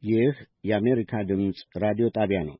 ይህ የአሜሪካ ድምፅ ራዲዮ ጣቢያ ነው።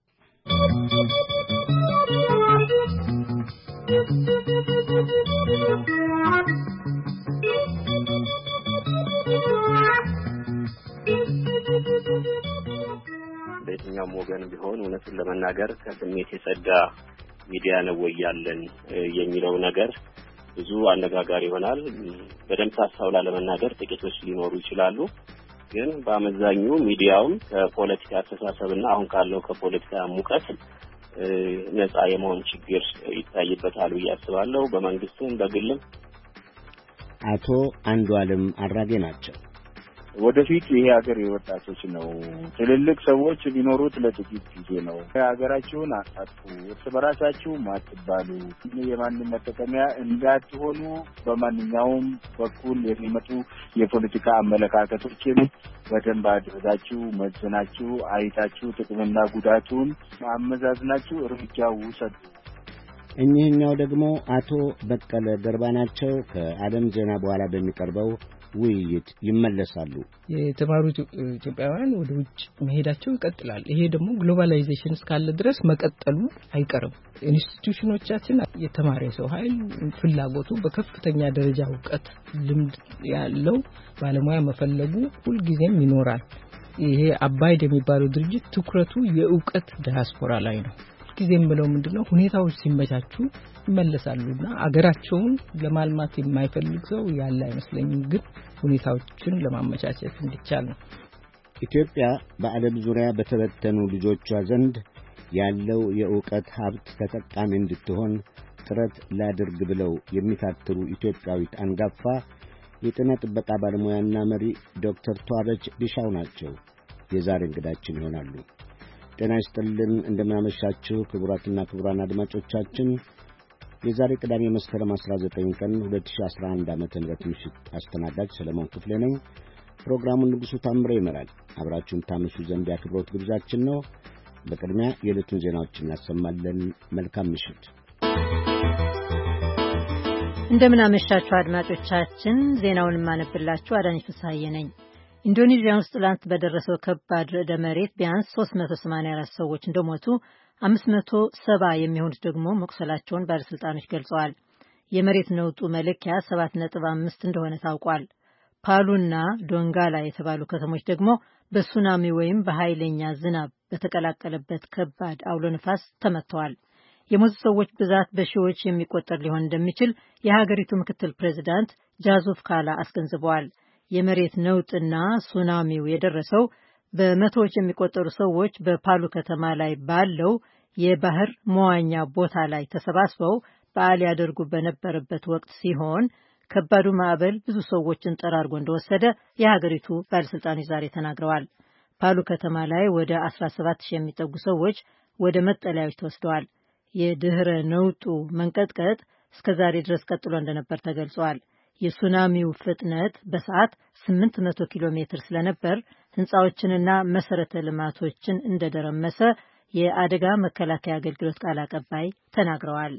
በየትኛውም ወገን ቢሆን እውነቱን ለመናገር ከስሜት የጸዳ ሚዲያ ነው ወይ ያለን የሚለው ነገር ብዙ አነጋጋሪ ይሆናል። በደንብ ታሳውላ ለመናገር ጥቂቶች ሊኖሩ ይችላሉ። ግን በአመዛኙ ሚዲያውም ከፖለቲካ አስተሳሰብና አሁን ካለው ከፖለቲካ ሙቀት ነፃ የመሆን ችግር ይታይበታል ብዬ አስባለሁ። በመንግስትም በግልም አቶ አንዱዓለም አራጌ ናቸው። ወደፊት ይሄ ሀገር የወጣቶች ነው። ትልልቅ ሰዎች ቢኖሩት ለጥቂት ጊዜ ነው። ሀገራችሁን አጣጥፉ፣ እርስ በራሳችሁ ማትባሉ፣ የማንም መጠቀሚያ እንዳትሆኑ በማንኛውም በኩል የሚመጡ የፖለቲካ አመለካከቶችን በደንብ አድርጋችሁ መዝናችሁ አይታችሁ ጥቅምና ጉዳቱን አመዛዝናችሁ እርምጃ ውሰዱ። እኚህኛው ደግሞ አቶ በቀለ ገርባ ናቸው። ከዓለም ዜና በኋላ በሚቀርበው ውይይት ይመለሳሉ። የተማሩ ኢትዮጵያውያን ወደ ውጭ መሄዳቸው ይቀጥላል። ይሄ ደግሞ ግሎባላይዜሽን እስካለ ድረስ መቀጠሉ አይቀርም። ኢንስቲትዩሽኖቻችን የተማረ ሰው ኃይል ፍላጎቱ በከፍተኛ ደረጃ ዕውቀት ልምድ ያለው ባለሙያ መፈለጉ ሁልጊዜም ይኖራል። ይሄ አባይድ የሚባለው ድርጅት ትኩረቱ የዕውቀት ዲያስፖራ ላይ ነው። ጊዜም ብለው ምንድነው ሁኔታዎች ሲመቻቹ ይመለሳሉና አገራቸውን ለማልማት የማይፈልግ ሰው ያለ አይመስለኝም። ግን ሁኔታዎችን ለማመቻቸት እንዲቻል ነው። ኢትዮጵያ በዓለም ዙሪያ በተበተኑ ልጆቿ ዘንድ ያለው የዕውቀት ሀብት ተጠቃሚ እንድትሆን ጥረት ላድርግ ብለው የሚታትሩ ኢትዮጵያዊት አንጋፋ የጤና ጥበቃ ባለሙያና መሪ ዶክተር ተዋበች ቢሻው ናቸው የዛሬ እንግዳችን ይሆናሉ። ጤና ይስጥልን፣ እንደምናመሻችሁ ክቡራትና ክቡራን አድማጮቻችን። የዛሬ ቅዳሜ መስከረም 19 ቀን 2011 ዓ.ም ምሽት አስተናጋጅ ሰለሞን ክፍሌ ነኝ። ፕሮግራሙን ንጉሡ ታምሬ ይመራል። አብራችሁን ታመሹ ዘንድ የአክብሮት ግብዣችን ነው። በቅድሚያ የዕለቱን ዜናዎች እናሰማለን። መልካም ምሽት። እንደምናመሻችሁ አድማጮቻችን። ዜናውን ማነብላችሁ አዳኝ ፍስሐዬ ነኝ። ኢንዶኔዥያ ውስጥ ትላንት በደረሰው ከባድ ርዕደ መሬት ቢያንስ 384 ሰዎች እንደሞቱ 570 የሚሆኑት ደግሞ መቁሰላቸውን ባለስልጣኖች ገልጸዋል። የመሬት ነውጡ መለኪያ 7.5 እንደሆነ ታውቋል። ፓሉና ዶንጋላ የተባሉ ከተሞች ደግሞ በሱናሚ ወይም በኃይለኛ ዝናብ በተቀላቀለበት ከባድ አውሎ ነፋስ ተመተዋል። የሞቱ ሰዎች ብዛት በሺዎች የሚቆጠር ሊሆን እንደሚችል የሀገሪቱ ምክትል ፕሬዚዳንት ጃዞፍ ካላ አስገንዝበዋል። የመሬት ነውጥና ሱናሚው የደረሰው በመቶዎች የሚቆጠሩ ሰዎች በፓሉ ከተማ ላይ ባለው የባህር መዋኛ ቦታ ላይ ተሰባስበው በዓል ያደርጉ በነበረበት ወቅት ሲሆን ከባዱ ማዕበል ብዙ ሰዎችን ጠራርጎ እንደወሰደ የሀገሪቱ ባለስልጣኖች ዛሬ ተናግረዋል። ፓሉ ከተማ ላይ ወደ 17,000 የሚጠጉ ሰዎች ወደ መጠለያዎች ተወስደዋል። የድህረ ነውጡ መንቀጥቀጥ እስከ ዛሬ ድረስ ቀጥሎ እንደነበር ተገልጿል። የሱናሚው ፍጥነት በሰዓት 800 ኪሎ ሜትር ስለነበር ህንፃዎችንና መሰረተ ልማቶችን እንደደረመሰ የአደጋ መከላከያ አገልግሎት ቃል አቀባይ ተናግረዋል።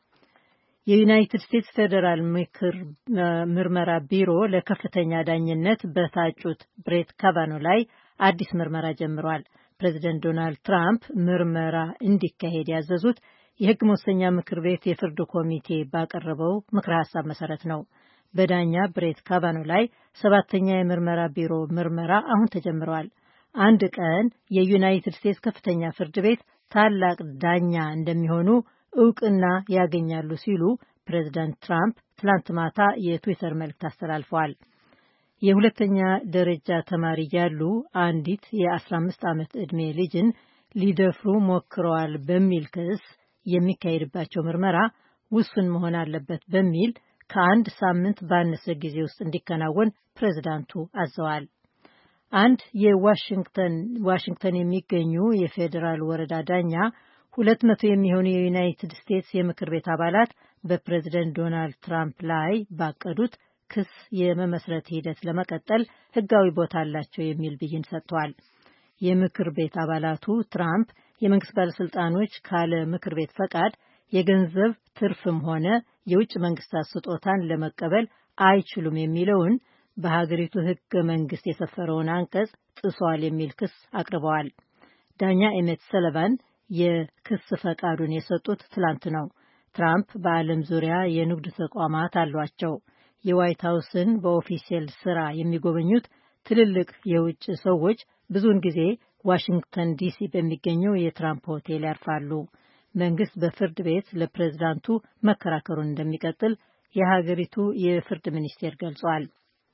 የዩናይትድ ስቴትስ ፌዴራል ምርመራ ቢሮ ለከፍተኛ ዳኝነት በታጩት ብሬት ካቫኖ ላይ አዲስ ምርመራ ጀምሯል። ፕሬዚደንት ዶናልድ ትራምፕ ምርመራ እንዲካሄድ ያዘዙት የህግ መወሰኛ ምክር ቤት የፍርድ ኮሚቴ ባቀረበው ምክረ ሀሳብ መሰረት ነው። በዳኛ ብሬት ካቫኖ ላይ 7ኛ የምርመራ ቢሮ ምርመራ አሁን ተጀምሯል። አንድ ቀን የዩናይትድ ስቴትስ ከፍተኛ ፍርድ ቤት ታላቅ ዳኛ እንደሚሆኑ እውቅና ያገኛሉ ሲሉ ፕሬዚዳንት ትራምፕ ትላንት ማታ የትዊተር መልእክት አስተላልፈዋል። የሁለተኛ ደረጃ ተማሪ ያሉ አንዲት የ15 ዓመት ዕድሜ ልጅን ሊደፍሩ ሞክረዋል በሚል ክስ የሚካሄድባቸው ምርመራ ውሱን መሆን አለበት በሚል ከአንድ ሳምንት ባነሰ ጊዜ ውስጥ እንዲከናወን ፕሬዝዳንቱ አዘዋል። አንድ የዋሽንግተን የሚገኙ የፌዴራል ወረዳ ዳኛ 200 የሚሆኑ የዩናይትድ ስቴትስ የምክር ቤት አባላት በፕሬዝደንት ዶናልድ ትራምፕ ላይ ባቀዱት ክስ የመመስረት ሂደት ለመቀጠል ህጋዊ ቦታ አላቸው የሚል ብይን ሰጥተዋል። የምክር ቤት አባላቱ ትራምፕ የመንግስት ባለስልጣኖች ካለ ምክር ቤት ፈቃድ የገንዘብ ትርፍም ሆነ የውጭ መንግስታት ስጦታን ለመቀበል አይችሉም የሚለውን በሀገሪቱ ሕገ መንግስት የሰፈረውን አንቀጽ ጥሷል የሚል ክስ አቅርበዋል። ዳኛ ኤሜት ሰለቫን የክስ ፈቃዱን የሰጡት ትላንት ነው። ትራምፕ በዓለም ዙሪያ የንግድ ተቋማት አሏቸው። የዋይት ሀውስን በኦፊሴል ስራ የሚጎበኙት ትልልቅ የውጭ ሰዎች ብዙውን ጊዜ ዋሽንግተን ዲሲ በሚገኘው የትራምፕ ሆቴል ያርፋሉ። መንግስት በፍርድ ቤት ለፕሬዝዳንቱ መከራከሩን እንደሚቀጥል የሀገሪቱ የፍርድ ሚኒስቴር ገልጿል።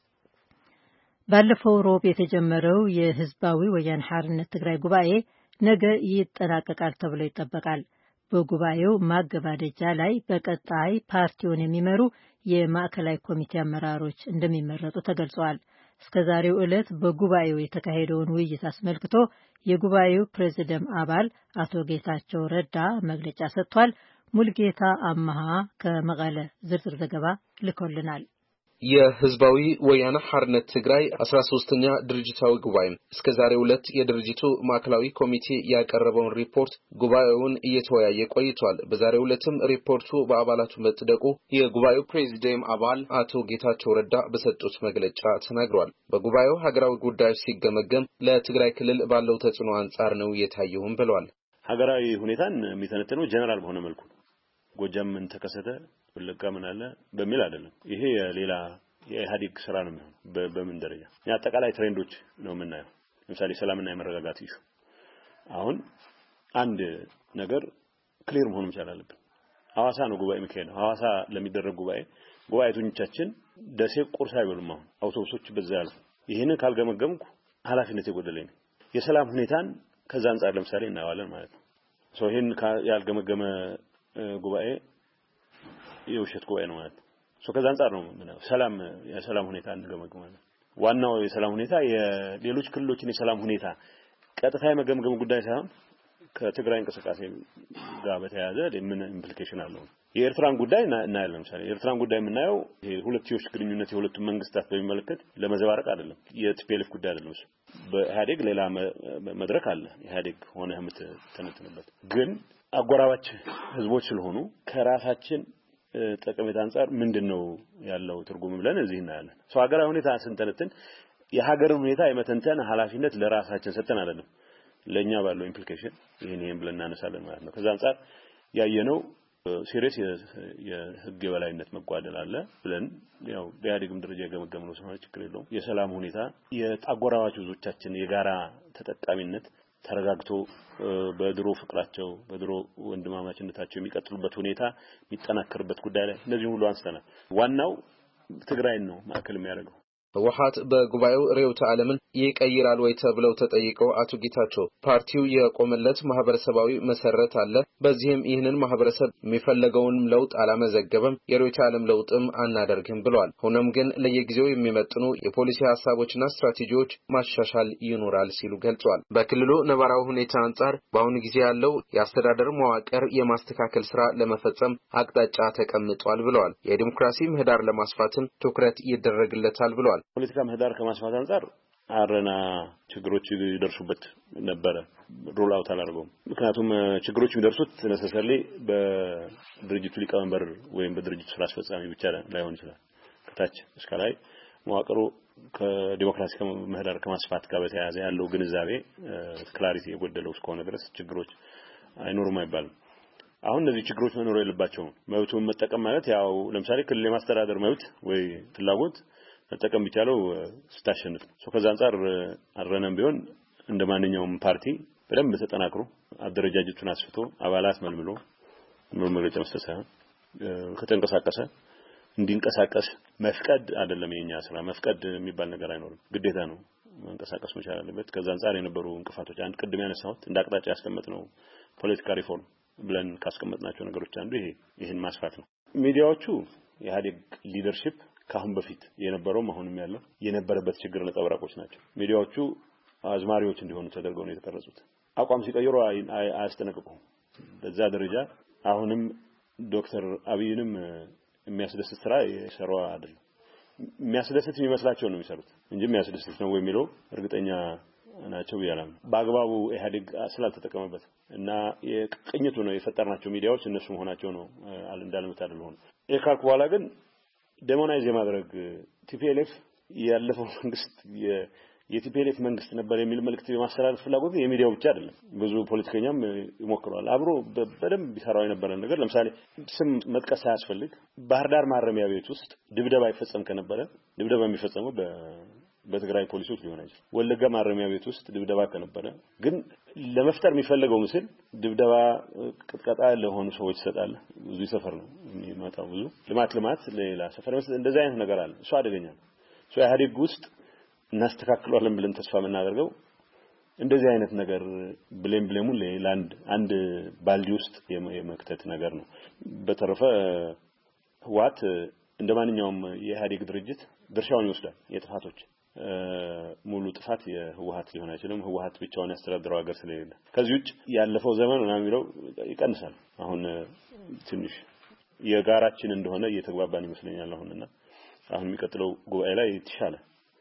ባለፈው ሮብ የተጀመረው የህዝባዊ ወያነ ሓርነት ትግራይ ጉባኤ ነገ ይጠናቀቃል ተብሎ ይጠበቃል። በጉባኤው ማገባደጃ ላይ በቀጣይ ፓርቲውን የሚመሩ የማዕከላዊ ኮሚቴ አመራሮች እንደሚመረጡ ተገልጿል። እስከ ዛሬው ዕለት በጉባኤው የተካሄደውን ውይይት አስመልክቶ የጉባኤው ፕሬዝዳንት አባል አቶ ጌታቸው ረዳ መግለጫ ሰጥቷል። ሙልጌታ አማሃ ከመቀለ ዝርዝር ዘገባ ልኮልናል። የህዝባዊ ወያነ ሓርነት ትግራይ 13ኛ ድርጅታዊ ጉባኤ እስከ ዛሬው ዕለት የድርጅቱ ማዕከላዊ ኮሚቴ ያቀረበውን ሪፖርት ጉባኤውን እየተወያየ ቆይቷል። በዛሬው ዕለትም ሪፖርቱ በአባላቱ መጽደቁ የጉባኤው ፕሬዝዳንት አባል አቶ ጌታቸው ረዳ በሰጡት መግለጫ ተናግሯል። በጉባኤው ሀገራዊ ጉዳዮች ሲገመገም ለትግራይ ክልል ባለው ተጽዕኖ አንጻር ነው የታየውም ብለዋል። ሀገራዊ ሁኔታን የሚተነተነው ጀነራል በሆነ መልኩ ጎጃም ምን ተከሰተ ወለጋ ምን አለ በሚል አይደለም። ይሄ ሌላ የኢህአዴግ ስራ ነው የሚሆነው። በምን ደረጃ የአጠቃላይ ትሬንዶች ነው የምናየው። ለምሳሌ ሰላምና የመረጋጋት ኢሹ አሁን አንድ ነገር ክሊር መሆን መቻል አለበት። ሐዋሳ ነው ጉባኤ የሚካሄደው። ሐዋሳ ለሚደረግ ጉባኤተኞቻችን ደሴ ቁርስ አይበሉም። አሁን አውቶቡሶች በዛ ያሉ ይሄንን ካልገመገምኩ ኃላፊነት የጎደለኝ ነው። የሰላም ሁኔታን ከዛ አንፃር ለምሳሌ እናያለን ማለት ነው። ይሄን ያልገመገመ ጉባኤ የውሸት ጉባኤ ነው ማለት ነው። ከዛ አንፃር ነው የሰላም ሁኔታ እንገመግማለን። ዋናው የሰላም ሁኔታ የሌሎች ክልሎችን የሰላም ሁኔታ ቀጥታ የመገምገም ጉዳይ ሳይሆን ከትግራይ እንቅስቃሴ ጋር በተያያዘ ምን ኢምፕሊኬሽን አለው። የኤርትራን ጉዳይ እናያለን። ለምሳሌ የኤርትራን ጉዳይ የምናየው የሁለትዮሽ ግንኙነት የሁለቱም መንግስታት በሚመለከት ለመዘባረቅ አይደለም። የቲፒኤልኤፍ ጉዳይ አይደለም። በኢህአዴግ ሌላ መድረክ አለ። ኢህአዴግ ሆነ የምትተነትንበት ግን አጎራባች ህዝቦች ስለሆኑ ከራሳችን ጠቀሜታ አንፃር ምንድነው ያለው ትርጉም ብለን እዚህ እናያለን። ሀገራዊ ሁኔታ ስንተነትን የሀገርን ሁኔታ የመተንተን ኃላፊነት ለራሳችን ሰጥተን አይደለም። ለኛ ባለው ኢምፕሊኬሽን ይሄን ብለን እናነሳለን ማለት ነው። ከዛ አንፃር ያየነው ሲሪየስ የህግ የበላይነት መጓደል አለ ብለን ያው በኢህአዴግም ደረጃ የገመገምነው ስለሆነ ችግር የለውም። የሰላም ሁኔታ የአጎራባች ህዝቦቻችን የጋራ ተጠቃሚነት ተረጋግቶ በድሮ ፍቅራቸው በድሮ ወንድማማችነታቸው የሚቀጥሉበት ሁኔታ የሚጠናከርበት ጉዳይ ላይ እነዚህ ሁሉ አንስተናል። ዋናው ትግራይን ነው ማዕከል የሚያደርገው። ህወሓት በጉባኤው ርዕዮተ ዓለምን ይቀይራል ወይ ተብለው ተጠይቀው አቶ ጌታቸው ፓርቲው የቆመለት ማህበረሰባዊ መሰረት አለ፣ በዚህም ይህንን ማህበረሰብ የሚፈልገውን ለውጥ አላመዘገበም፣ የርዕዮተ ዓለም ለውጥም አናደርግም ብለዋል። ሆኖም ግን ለየጊዜው የሚመጥኑ የፖሊሲ ሐሳቦችና ስትራቴጂዎች ማሻሻል ይኖራል ሲሉ ገልጸዋል። በክልሉ ነባራዊ ሁኔታ አንጻር በአሁኑ ጊዜ ያለው የአስተዳደር መዋቅር የማስተካከል ስራ ለመፈጸም አቅጣጫ ተቀምጧል ብለዋል። የዲሞክራሲ ምህዳር ለማስፋትም ትኩረት ይደረግለታል ብለዋል። ፖለቲካ ምህዳር ከማስፋት አንፃር አረና ችግሮች ይደርሱበት ነበር። ሮል አውት አላደረገውም። ምክንያቱም ችግሮች የሚደርሱት ነሰሰሊ በድርጅቱ ሊቀመንበር ወይም በድርጅቱ ስራ አስፈጻሚ ብቻ ላይሆን ይችላል። ከታች እስከ ላይ መዋቅሩ ከዲሞክራሲ ምህዳር ከማስፋት ጋር በተያያዘ ያለው ግንዛቤ ክላሪቲ የጎደለው እስከሆነ ድረስ ችግሮች አይኖሩም አይባልም። አሁን እነዚህ ችግሮች መኖር የለባቸውም። መብቱን መጠቀም ማለት ያው ለምሳሌ ክልል የማስተዳደር መብት ወይ ፍላጎት መጠቀም ቢቻለው ስታሸንፍ ነው። ከዛ አንፃር አረናም ቢሆን እንደማንኛውም ፓርቲ በደንብ ተጠናክሮ አደረጃጀቱን አስፍቶ አባላት መልምሎ መግለጫ መስጠት ሳይሆን ከተንቀሳቀሰ እንዲንቀሳቀስ መፍቀድ አይደለም የኛ ስራ። መፍቀድ የሚባል ነገር አይኖርም። ግዴታ ነው መንቀሳቀስ መቻል አለበት። ከዛ አንፃር የነበሩ እንቅፋቶች አንድ ቅድም ያነሳሁት እንደ አቅጣጫ ያስቀመጥነው ፖለቲካ ሪፎርም ብለን ካስቀመጥናቸው ነገሮች አንዱ ይሄን ማስፋት ነው። ሚዲያዎቹ የኢህአዴግ ሊደርሺፕ ካሁን በፊት የነበረው አሁንም ያለው የነበረበት ችግር ነጸብራቆች ናቸው። ሚዲያዎቹ አዝማሪዎች እንዲሆኑ ተደርገው ነው የተቀረጹት። አቋም ሲቀይሩ አያስጠነቅቁም። በዛ ደረጃ አሁንም ዶክተር አብይንም የሚያስደስት ስራ የሰሩ አይደለም። የሚያስደስት የሚመስላቸው ነው የሚሰሩት እንጂ የሚያስደስት ነው ወይ የሚለው እርግጠኛ ናቸው ይላል። በአግባቡ ኢህአዴግ ስላልተጠቀመበት እና የቅኝቱ ነው የፈጠርናቸው ሚዲያዎች እነሱ መሆናቸው ነው እንዳልመታደል ሆነ። የካልኩ በኋላ ግን ዴሞናይዝ የማድረግ ቲፒኤልኤፍ ያለፈው መንግስት የቲፒኤልኤፍ መንግስት ነበር የሚል መልእክት የማስተላለፍ ፍላጎት የሚዲያው ብቻ አይደለም። ብዙ ፖለቲከኛም ይሞክራል። አብሮ በደንብ ቢሰራው የነበረ ነገር ለምሳሌ ስም መጥቀስ ሳያስፈልግ ባህር ዳር ማረሚያ ቤት ውስጥ ድብደባ ይፈጸም ከነበረ ድብደባ የሚፈጸመው በትግራይ ፖሊሶች ሊሆን ይችላል። ወለጋ ማረሚያ ቤት ውስጥ ድብደባ ከነበረ ግን ለመፍጠር የሚፈልገው ምስል ድብደባ ቅጥቀጣ ለሆኑ ሰዎች ይሰጣል። ብዙ ሰፈር ነው የሚመጣው ብዙ ልማት ሌላ ሰፈር መስል እንደዛ አይነት ነገር አለ። እሱ አደገኛ ነው። እሱ ኢህአዴግ ውስጥ እናስተካክለዋለን ብለን ተስፋ የምናደርገው እንደዚህ አይነት ነገር ብሌሙን ለአንድ ባልዲ ውስጥ የመክተት ነገር ነው። በተረፈ ህወሓት እንደማንኛውም የኢህአዴግ ድርጅት ድርሻውን ይወስዳል። የጥፋቶች ሙሉ ጥፋት የህወሓት ሊሆን አይችልም። ህወሓት ብቻውን ያስተዳድረው ሀገር ስለሌለ ከዚህ ውጭ ያለፈው ዘመን ምናምን የሚለው ይቀንሳል። አሁን ትንሽ የጋራችን እንደሆነ እየተግባባን ይመስለኛል። አሁን የሚቀጥለው ጉባኤ ላይ የተሻለ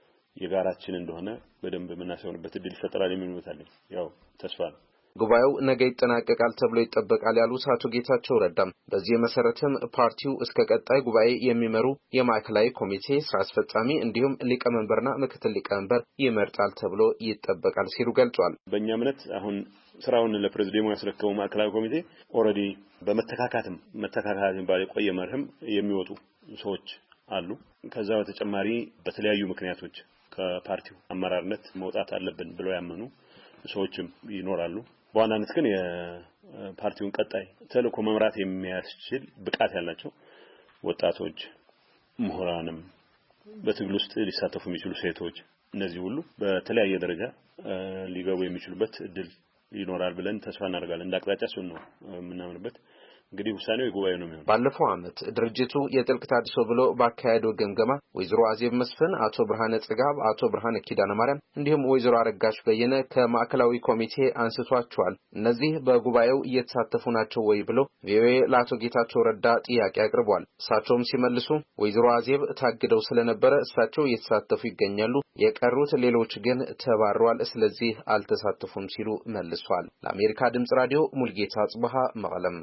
የጋራችን እንደሆነ በደንብ የምናሰውንበት እድል ይፈጠራል የሚል እምነት አለኝ። ያው ተስፋ ነው። ጉባኤው ነገ ይጠናቀቃል ተብሎ ይጠበቃል ያሉት አቶ ጌታቸው ረዳም በዚህ መሰረትም ፓርቲው እስከ ቀጣይ ጉባኤ የሚመሩ የማዕከላዊ ኮሚቴ ስራ አስፈጻሚ እንዲሁም ሊቀመንበርና ምክትል ሊቀመንበር ይመርጣል ተብሎ ይጠበቃል ሲሉ ገልጿል። በእኛ እምነት አሁን ስራውን ለፕሬዝዳንቱ ያስረከበው ማዕከላዊ ኮሚቴ ኦሬዲ በመተካካት ባለ ቆየ መርህም የሚወጡ ሰዎች አሉ። ከዛ በተጨማሪ በተለያዩ ምክንያቶች ከፓርቲው አመራርነት መውጣት አለብን ብለው ያመኑ ሰዎችም ይኖራሉ። በዋናነት ግን የፓርቲውን ቀጣይ ተልዕኮ መምራት የሚያስችል ብቃት ያላቸው ወጣቶች ምሁራንም በትግል ውስጥ ሊሳተፉ የሚችሉ ሴቶች እነዚህ ሁሉ በተለያየ ደረጃ ሊገቡ የሚችሉበት እድል ይኖራል ብለን ተስፋ እናደርጋለን። እንዳቅጣጫ እሱን ነው የምናምንበት። እንግዲህ ውሳኔው የጉባኤው ነው የሚሆነው። ባለፈው ዓመት ድርጅቱ የጥልቅ ታድሶ ብሎ ባካሄደው ግምገማ ወይዘሮ አዜብ መስፍን፣ አቶ ብርሃነ ጽጋብ፣ አቶ ብርሃነ ኪዳነ ማርያም እንዲሁም ወይዘሮ አረጋሽ በየነ ከማዕከላዊ ኮሚቴ አንስቷቸዋል። እነዚህ በጉባኤው እየተሳተፉ ናቸው ወይ ብሎ ቪኦኤ ለአቶ ጌታቸው ረዳ ጥያቄ አቅርቧል። እሳቸውም ሲመልሱ ወይዘሮ አዜብ ታግደው ስለነበረ እሳቸው እየተሳተፉ ይገኛሉ፣ የቀሩት ሌሎች ግን ተባረዋል፣ ስለዚህ አልተሳተፉም ሲሉ መልሷል። ለአሜሪካ ድምጽ ራዲዮ ሙልጌታ ጽባሃ መቀለም።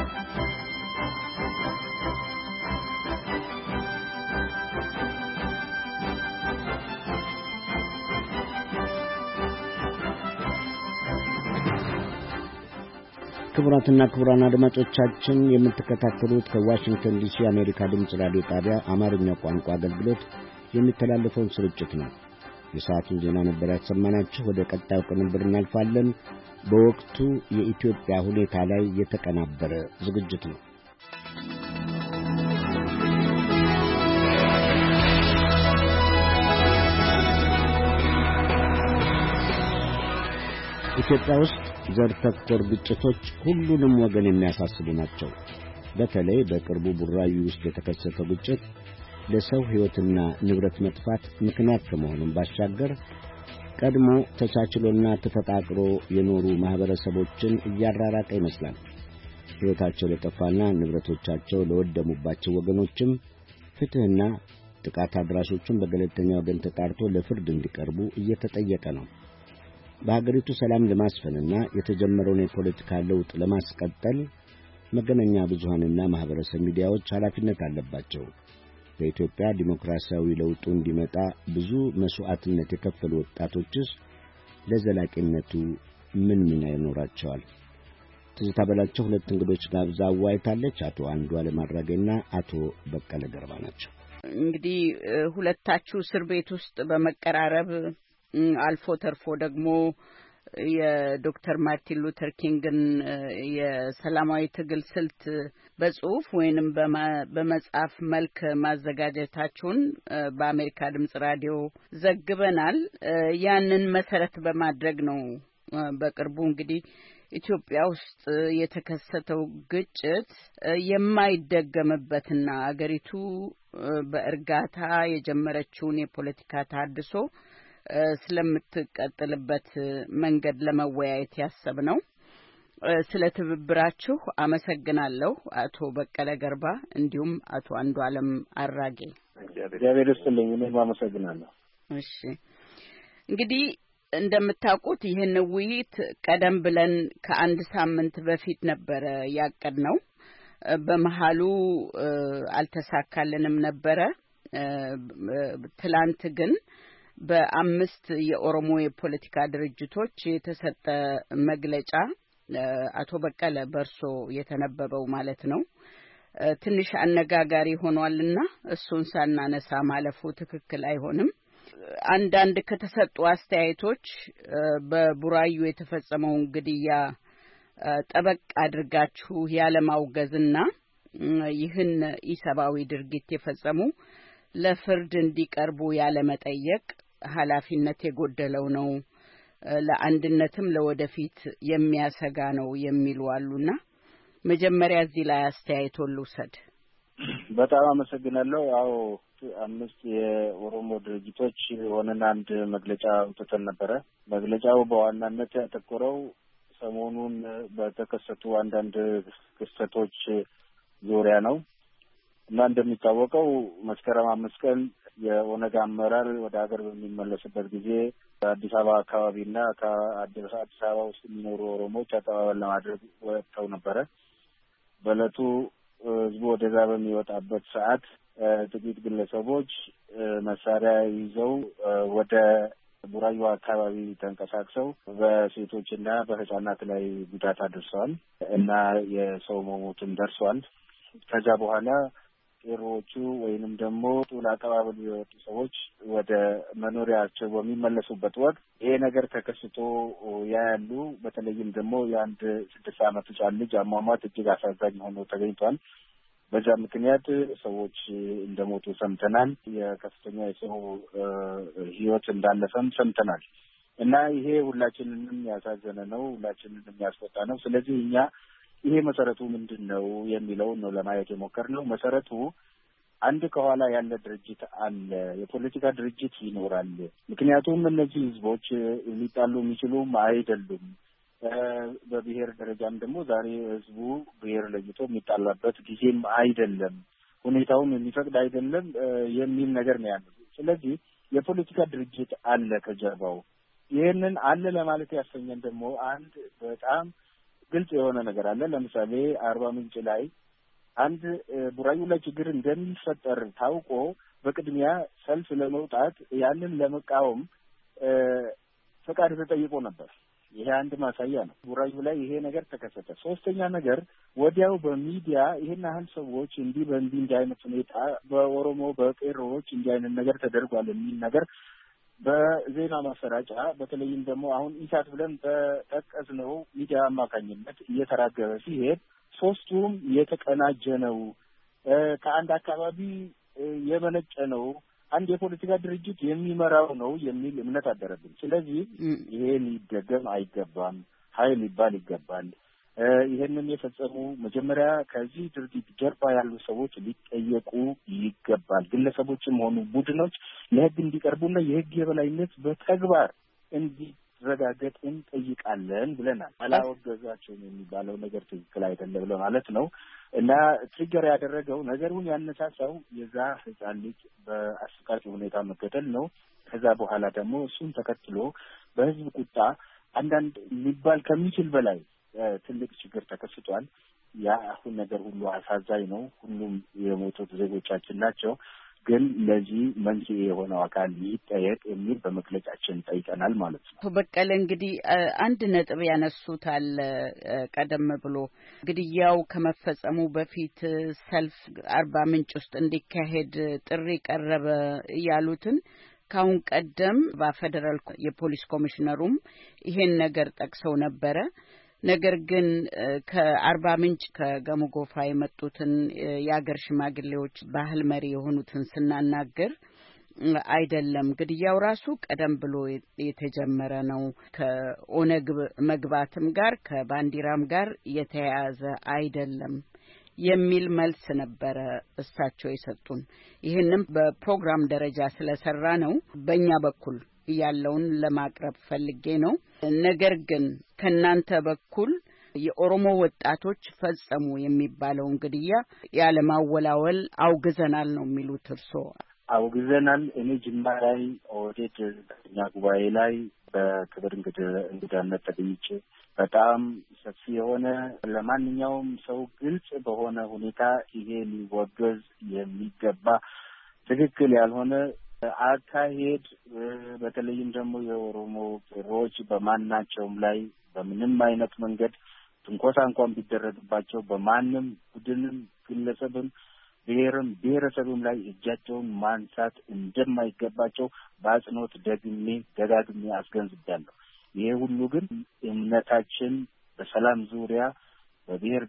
ክቡራትና ክቡራን አድማጮቻችን የምትከታተሉት ከዋሽንግተን ዲሲ የአሜሪካ ድምፅ ራዲዮ ጣቢያ አማርኛ ቋንቋ አገልግሎት የሚተላለፈውን ስርጭት ነው። የሰዓቱን ዜና ነበር ያሰማናችሁ። ወደ ቀጣዩ ቅንብር እናልፋለን። በወቅቱ የኢትዮጵያ ሁኔታ ላይ የተቀናበረ ዝግጅት ነው። ኢትዮጵያ ውስጥ ዘር ተኮር ግጭቶች ሁሉንም ወገን የሚያሳስቡ ናቸው። በተለይ በቅርቡ ቡራዩ ውስጥ የተከሰተው ግጭት ለሰው ሕይወትና ንብረት መጥፋት ምክንያት ከመሆኑም ባሻገር ቀድሞ ተቻችሎና ተፈቃቅሮ የኖሩ ማህበረሰቦችን እያራራቀ ይመስላል። ሕይወታቸው ለጠፋና ንብረቶቻቸው ለወደሙባቸው ወገኖችም ፍትሕና ጥቃት አድራሾቹን በገለልተኛ ወገን ተጣርቶ ለፍርድ እንዲቀርቡ እየተጠየቀ ነው። በሀገሪቱ ሰላም ለማስፈንና የተጀመረውን የፖለቲካ ለውጥ ለማስቀጠል መገናኛ ብዙሃንና ማህበረሰብ ሚዲያዎች ኃላፊነት አለባቸው። በኢትዮጵያ ዲሞክራሲያዊ ለውጡ እንዲመጣ ብዙ መስዋዕትነት የከፈሉ ወጣቶችስ ለዘላቂነቱ ምን ይኖራቸዋል? ትዝታ በላቸው ሁለት እንግዶች ጋብዛ አዋይታለች። አቶ አንዱዓለም አራጌና አቶ በቀለ ገርባ ናቸው። እንግዲህ ሁለታችሁ እስር ቤት ውስጥ በመቀራረብ አልፎ ተርፎ ደግሞ የዶክተር ማርቲን ሉተር ኪንግን የሰላማዊ ትግል ስልት በጽሁፍ ወይንም በመጽሐፍ መልክ ማዘጋጀታችሁን በአሜሪካ ድምጽ ራዲዮ ዘግበናል። ያንን መሰረት በማድረግ ነው በቅርቡ እንግዲህ ኢትዮጵያ ውስጥ የተከሰተው ግጭት የማይደገምበትና አገሪቱ በእርጋታ የጀመረችውን የፖለቲካ ታድሶ ስለምትቀጥልበት መንገድ ለመወያየት ያሰብነው። ስለ ትብብራችሁ አመሰግናለሁ አቶ በቀለ ገርባ እንዲሁም አቶ አንዱዓለም አራጌ። እግዚአብሔር ይስጥልኝ። እኔም አመሰግናለሁ። እሺ እንግዲህ እንደምታውቁት ይህን ውይይት ቀደም ብለን ከአንድ ሳምንት በፊት ነበር ያቀድነው። በመሃሉ አልተሳካልንም ነበረ። ትላንት ግን በአምስት የኦሮሞ የፖለቲካ ድርጅቶች የተሰጠ መግለጫ አቶ በቀለ በርሶ የተነበበው ማለት ነው ትንሽ አነጋጋሪ ሆኗልና እሱን ሳናነሳ ማለፉ ትክክል አይሆንም። አንዳንድ ከተሰጡ አስተያየቶች በቡራዩ የተፈጸመውን ግድያ ጠበቅ አድርጋችሁ ያለማውገዝና ይህን ኢሰብአዊ ድርጊት የፈጸሙ ለፍርድ እንዲቀርቡ ያለመጠየቅ ኃላፊነት የጎደለው ነው፣ ለአንድነትም ለወደፊት የሚያሰጋ ነው የሚሉ አሉና መጀመሪያ እዚህ ላይ አስተያየቶን ልውሰድ። በጣም አመሰግናለሁ። ያው አምስት የኦሮሞ ድርጅቶች ሆነን አንድ መግለጫ አውጥተን ነበረ። መግለጫው በዋናነት ያተኮረው ሰሞኑን በተከሰቱ አንዳንድ ክስተቶች ዙሪያ ነው እና እንደሚታወቀው መስከረም 5 ቀን የኦነግ አመራር ወደ ሀገር በሚመለስበት ጊዜ በአዲስ አበባ አካባቢና ከአዲስ አበባ ውስጥ የሚኖሩ ኦሮሞዎች አቀባበል ለማድረግ ወጥተው ነበረ። በእለቱ ህዝቡ ወደዛ በሚወጣበት ሰዓት ጥቂት ግለሰቦች መሳሪያ ይዘው ወደ ቡራዩ አካባቢ ተንቀሳቅሰው በሴቶችና በህፃናት ላይ ጉዳት አድርሰዋል እና የሰው መሞትም ደርሷል። ከዛ በኋላ ቄሮዎቹ ወይንም ደግሞ ጡል አቀባበል የወጡ ሰዎች ወደ መኖሪያቸው በሚመለሱበት ወቅት ይሄ ነገር ተከስቶ ያያሉ። በተለይም ደግሞ የአንድ 6 ዓመት ህጻን ልጅ አሟሟት እጅግ አሳዛኝ ሆኖ ተገኝቷል። በዛ ምክንያት ሰዎች እንደሞቱ ሰምተናል። የከፍተኛ የሰው ህይወት እንዳለፈም ሰምተናል እና ይሄ ሁላችንንም ያሳዘነ ነው፣ ሁላችንንም ያስቆጣ ነው። ስለዚህ እኛ ይሄ መሰረቱ ምንድነው የሚለው ነው ለማየት የሞከርነው። መሰረቱ አንድ ከኋላ ያለ ድርጅት አለ፣ የፖለቲካ ድርጅት ይኖራል። ምክንያቱም እነዚህ ህዝቦች ሊጣሉ የሚችሉም አይደሉም። በብሔር ደረጃም ደግሞ ዛሬ ህዝቡ ብሔር ለይቶ የሚጣላበት ጊዜም አይደለም፣ ሁኔታውም የሚፈቅድ አይደለም የሚል ነገር ነው ያለው። ስለዚህ የፖለቲካ ድርጅት አለ ከጀርባው። ይህንን አለ ለማለት ያሰኘን ደግሞ አንድ በጣም ግልጽ የሆነ ነገር አለ። ለምሳሌ አርባ ምንጭ ላይ አንድ ቡራዩ ላይ ችግር እንደሚፈጠር ታውቆ በቅድሚያ ሰልፍ ለመውጣት ያንን ለመቃወም ፈቃድ ተጠይቆ ነበር። ይሄ አንድ ማሳያ ነው። ቡራዩ ላይ ይሄ ነገር ተከሰተ። ሶስተኛ ነገር ወዲያው በሚዲያ ይሄን ያህል ሰዎች እንዲህ አይነት ሁኔታ በኦሮሞ በቄሮዎች እንዲህ አይነት ነገር ተደርጓል የሚል ነገር በዜና ማሰራጫ በተለይም ደግሞ አሁን ኢሳት ብለን በጠቀስነው ሚዲያ አማካኝነት እየተራገበ ሲሄድ ሶስቱም የተቀናጀ ነው፣ ከአንድ አካባቢ የመነጨ ነው፣ አንድ የፖለቲካ ድርጅት የሚመራው ነው የሚል እምነት አደረብን። ስለዚህ ይሄ ሊደገም አይገባም፣ ኃይል ሊባል ይገባል። ይሄንን የፈጸሙ መጀመሪያ ከዚህ ድርጊት ጀርባ ያሉ ሰዎች ሊጠየቁ ይገባል። ግለሰቦችም ሆኑ ቡድኖች ለሕግ እንዲቀርቡና የሕግ የበላይነት በተግባር እንዲረጋገጥ እንጠይቃለን ብለናል። አላወገዛቸውም የሚባለው ነገር ትክክል አይደለም ለማለት ነው እና ትሪገር ያደረገው ነገሩን ያነሳሳው የዛ ሕፃን ልጅ በአሰቃቂ ሁኔታ መገደል ነው። ከዛ በኋላ ደግሞ እሱን ተከትሎ በሕዝብ ቁጣ አንዳንድ ሊባል ከሚችል በላይ ትልቅ ችግር ተከስቷል። ያ አሁን ነገር ሁሉ አሳዛኝ ነው። ሁሉም የሞቱት ዜጎቻችን ናቸው። ግን ለዚህ መንስኤ የሆነው አካል ይጠየቅ የሚል በመግለጫችን ጠይቀናል ማለት ነው። በቀለ እንግዲህ አንድ ነጥብ ያነሱታል። ቀደም ብሎ ግድያው ከመፈጸሙ በፊት ሰልፍ አርባ ምንጭ ውስጥ እንዲካሄድ ጥሪ ቀረበ ያሉትን ካሁን ቀደም በፌደራል የፖሊስ ኮሚሽነሩም ይሄን ነገር ጠቅሰው ነበረ። ነገር ግን ከአርባ ምንጭ ከገሙ ጎፋ የመጡትን የአገር ሽማግሌዎች ባህል መሪ የሆኑትን ስናናገር አይደለም ግድያው ራሱ ቀደም ብሎ የተጀመረ ነው፣ ከኦነግ መግባትም ጋር ከባንዲራም ጋር የተያያዘ አይደለም የሚል መልስ ነበረ እሳቸው የሰጡን። ይህንም በፕሮግራም ደረጃ ስለሰራ ነው በእኛ በኩል ያለውን ለማቅረብ ፈልጌ ነው። ነገር ግን ከናንተ በኩል የኦሮሞ ወጣቶች ፈጸሙ የሚባለውን ግድያ ያለማወላወል አውግዘናል ነው የሚሉት እርስዎ? አውግዘናል። እኔ ጅማ ላይ ኦህዴድ ከፍተኛ ጉባኤ ላይ በክብር እንግዳነት ተገኝቼ በጣም ሰፊ የሆነ ለማንኛውም ሰው ግልጽ በሆነ ሁኔታ ይሄ ሊወገዝ የሚገባ ትክክል ያልሆነ አካሄድ በተለይም ደግሞ የኦሮሞ ቄሮዎች በማናቸውም ላይ በምንም አይነት መንገድ ትንኮሳ እንኳን ቢደረግባቸው በማንም ቡድንም ግለሰብም ብሔርም ብሔረሰብም ላይ እጃቸውን ማንሳት እንደማይገባቸው በአጽንኦት ደጋግሜ አስገንዝቤያለሁ። ይሄ ሁሉ ግን እምነታችን በሰላም ዙሪያ በብሔር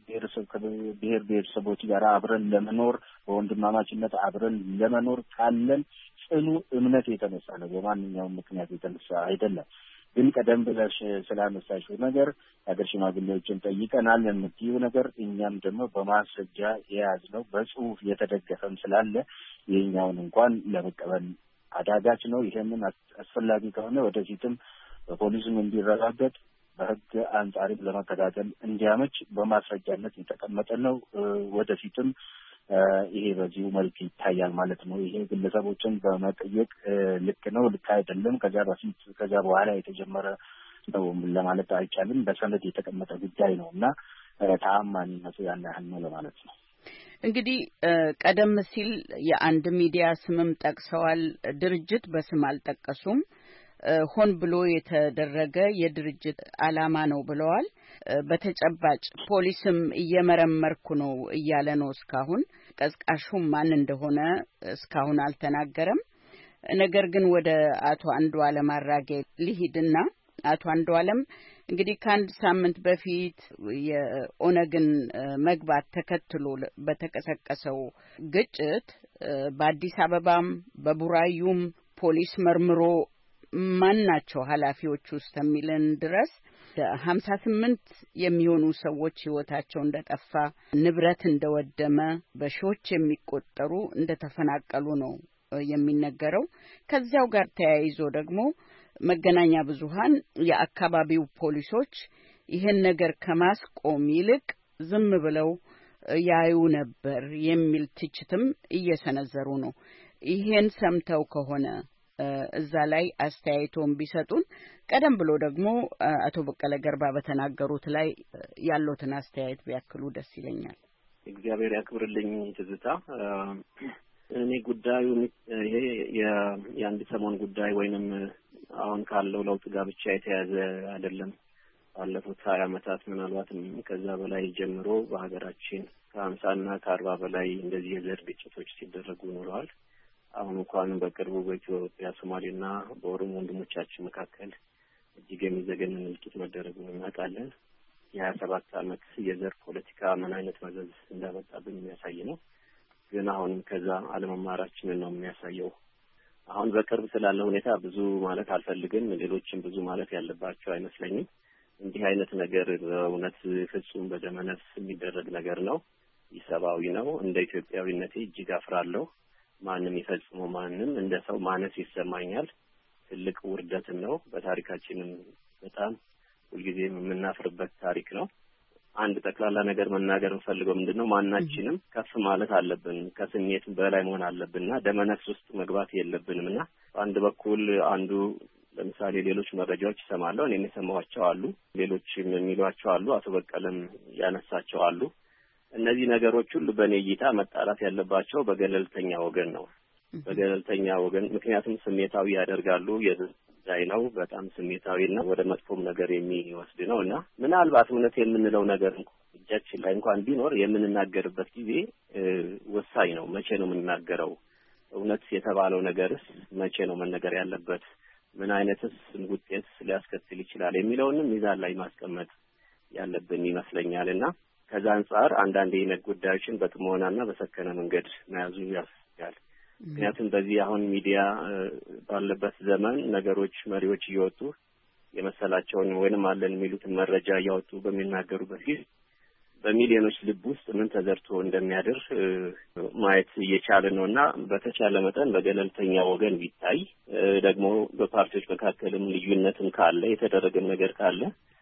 ብሔረሰቦች ጋር አብረን ለመኖር በወንድማማችነት አብረን ለመኖር ካለን ጽኑ እምነት የተነሳ ነው። በማንኛውም ምክንያት የተነሳ አይደለም። ግን ቀደም ብለሽ ስላነሳሽው ነገር ሀገር ሽማግሌዎችን ጠይቀናል የምትይው ነገር እኛም ደግሞ በማስረጃ የያዝነው በጽሁፍ የተደገፈም ስላለ የኛውን እንኳን ለመቀበል አዳጋች ነው። ይሄንን አስፈላጊ ከሆነ ወደፊትም በፖሊስም እንዲረጋገጥ በህግ አንጻርም ለመከታተል እንዲያመች በማስረጃነት የተቀመጠ ነው። ወደፊትም ይሄ በዚሁ መልክ ይታያል ማለት ነው። ይሄ ግለሰቦችን በመጠየቅ ልክ ነው ልክ አይደለም ከዛ በኋላ የተጀመረ ነው ለማለት አይቻልም። በሰነድ የተቀመጠ ጉዳይ ነው እና ተአማኒነቱ ያን ያህል ነው ለማለት ነው። እንግዲህ ቀደም ሲል የአንድ ሚዲያ ስምም ጠቅሰዋል። ድርጅት በስም አልጠቀሱም። ሆን ብሎ የተደረገ የድርጅት ዓላማ ነው ብለዋል። በተጨባጭ ፖሊስም እየመረመርኩ ነው እያለ ነው። እስካሁን ቀስቃሹም ማን እንደሆነ እስካሁን አልተናገረም። ነገር ግን ወደ አቶ አንዱዓለም አራጌ ሊሂድና አቶ አንዱዓለም እንግዲህ ከአንድ ሳምንት በፊት የኦነግን መግባት ተከትሎ በተቀሰቀሰው ግጭት በአዲስ አበባም በቡራዩም ፖሊስ መርምሮ ማናቸው ኃላፊዎች ውስጥ የሚለን ድረስ 58 የሚሆኑ ሰዎች ህይወታቸው እንደጠፋ ንብረት እንደወደመ በሺዎች የሚቆጠሩ እንደተፈናቀሉ ነው የሚነገረው። ከዚያው ጋር ተያይዞ ደግሞ መገናኛ ብዙሃን የአካባቢው ፖሊሶች ይሄን ነገር ከማስቆም ይልቅ ዝም ብለው ያዩ ነበር የሚል ትችትም እየሰነዘሩ ነው። ይሄን ሰምተው ከሆነ እዛ ላይ አስተያየቶን ቢሰጡን። ቀደም ብሎ ደግሞ አቶ በቀለ ገርባ በተናገሩት ላይ ያሉትን አስተያየት ቢያክሉ ደስ ይለኛል። እግዚአብሔር ያክብርልኝ ትዝታ። እኔ ጉዳዩ ይሄ የአንድ ሰሞን ጉዳይ ወይንም አሁን ካለው ለውጥ ጋር ብቻ የተያዘ አይደለም። ባለፉት 20 ዓመታት ምናልባትም ከዛ በላይ ጀምሮ በሀገራችን ከ50 እና ከ40 በላይ እንደዚህ የዘር ግጭቶች ሲደረጉ ኖረዋል። አሁን እንኳን በቅርቡ በኢትዮጵያ ሶማሌና በኦሮሞ ወንድሞቻችን መካከል እጅግ የሚዘገንን እልቂት መደረጉን እናውቃለን። የ27 ዓመት የዘር ፖለቲካ ምን አይነት መዘዝ እንዳመጣብን የሚያሳይ ነው። ግን አሁን ከዛ አለመማራችንን ነው የሚያሳየው። አሁን በቅርብ ስላለ ሁኔታ ብዙ ማለት አልፈልግም። ሌሎችም ብዙ ማለት ያለባቸው አይመስለኝም። እንዲህ አይነት ነገር በእውነት ፍጹም በደመነፍስ የሚደረግ ነገር ነው። ኢሰብአዊ ነው። እንደ ኢትዮጵያዊነቴ እጅግ አፍራለሁ። ማንም ይፈጽመው ማንም እንደ ሰው ማነስ ይሰማኛል። ትልቅ ውርደትም ነው። በታሪካችንም በጣም ሁልጊዜም የምናፍርበት ታሪክ ነው። አንድ ጠቅላላ ነገር መናገር እንፈልገው ምንድነው ማናችንም ከፍ ማለት አለብን። ከስሜት በላይ መሆን አለብንና ደመነፍስ ውስጥ መግባት የለብንምና በአንድ በኩል አንዱ ለምሳሌ ሌሎች መረጃዎች ይሰማለሁ። እኔም የሰማኋቸው አሉ። ሌሎችም የሚሏቸው አሉ። አቶ በቀለም ያነሳቸው አሉ። እነዚህ ነገሮች ሁሉ በእኔ እይታ መጣራት ያለባቸው በገለልተኛ ወገን ነው። በገለልተኛ ወገን ምክንያቱም ስሜታዊ ያደርጋሉ። የዛይ ነው በጣም ስሜታዊና ወደ መጥፎም ነገር የሚወስድ ነውና ምናልባት እውነት የምንለው ነገር እጃችን ላይ እንኳን ቢኖር የምንናገርበት ጊዜ ወሳኝ ነው። መቼ ነው የምንናገረው? እውነት የተባለው ነገርስ መቼ ነው መነገር ያለበት? ምን አይነትስ ውጤት ሊያስከትል ይችላል የሚለውንም ሚዛን ላይ ማስቀመጥ ያለብን ይመስለኛልና ከዛ አንጻር አንዳንድ የነግ ጉዳዮችን በጥሞናና በሰከነ መንገድ መያዙ ያስፈልጋል። ምክንያቱም በዚህ አሁን ሚዲያ ባለበት ዘመን ነገሮች መሪዎች እየወጡ የመሰላቸውን ወይንም አለን የሚሉትን መረጃ እያወጡ በሚናገሩበት ጊዜ በሚሊዮኖች ልብ ውስጥ ምን ተዘርቶ እንደሚያድር ማየት እየቻለ ነውና በተቻለ መጠን በገለልተኛ ወገን ቢታይ ደግሞ በፓርቲዎች መካከልም ልዩነትም ካለ የተደረገም ነገር ካለ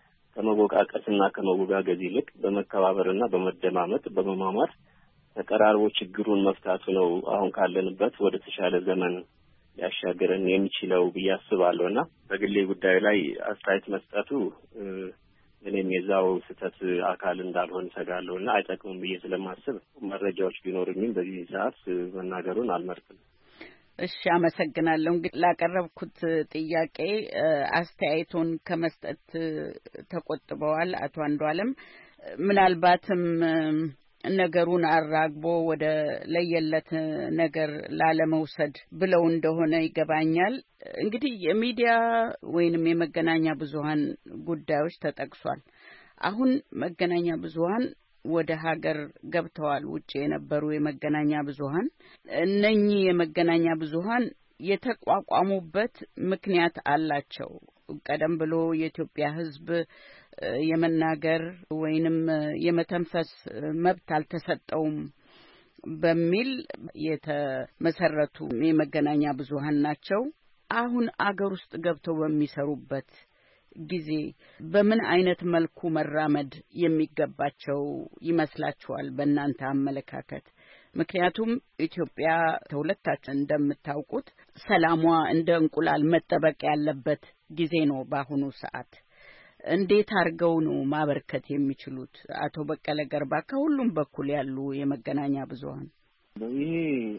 ከመወቃቀስና ከመወጋገዝ ይልቅ በመከባበርና በመደማመጥ በመማማር ተቀራርቦ ችግሩን መፍታቱ ነው አሁን ካለንበት ወደ ተሻለ ዘመን ሊያሻገረን የሚችለው ብዬ አስባለሁና በግሌ ጉዳይ ላይ አስተያየት መስጠቱ እኔም የዛው ስህተት አካል እንዳልሆን ሰጋለሁና አይጠቅምም ብዬ ስለማስብ መረጃዎች ቢኖሩኝም በዚህ ሰዓት መናገሩን አልመርጥም። እሺ አመሰግናለሁ። እንግዲህ ላቀረብኩት ጥያቄ አስተያየቱን ከመስጠት ተቆጥበዋል አቶ አንዱዓለም። ምናልባትም ነገሩን አራግቦ ወደ ለየለት ነገር ላለመውሰድ ብለው እንደሆነ ይገባኛል። እንግዲህ የሚዲያ ወይንም የመገናኛ ብዙሃን ጉዳዮች ተጠቅሷል። አሁን መገናኛ ብዙሃን ወደ ሀገር ገብተዋል። ውጪ የነበሩ የመገናኛ ብዙሃን እነኚህ የመገናኛ ብዙሃን የተቋቋሙበት ምክንያት አላቸው። ቀደም ብሎ የኢትዮጵያ ሕዝብ የመናገር ወይንም የመተንፈስ መብት አልተሰጠውም በሚል የተመሰረቱ የመገናኛ ብዙሃን ናቸው። አሁን አገር ውስጥ ገብተው በሚሰሩበት ጊዜ በምን አይነት መልኩ መራመድ የሚገባቸው ይመስላችኋል በእናንተ አመለካከት? ምክንያቱም ኢትዮጵያ ተሁለታችን እንደምታውቁት ሰላሟ እንደ እንቁላል መጠበቅ ያለበት ጊዜ ነው በአሁኑ ሰዓት። እንዴት አድርገው ነው ማበርከት የሚችሉት? አቶ በቀለ ገርባ ከሁሉም በኩል ያሉ የመገናኛ ብዙሃን ይሄ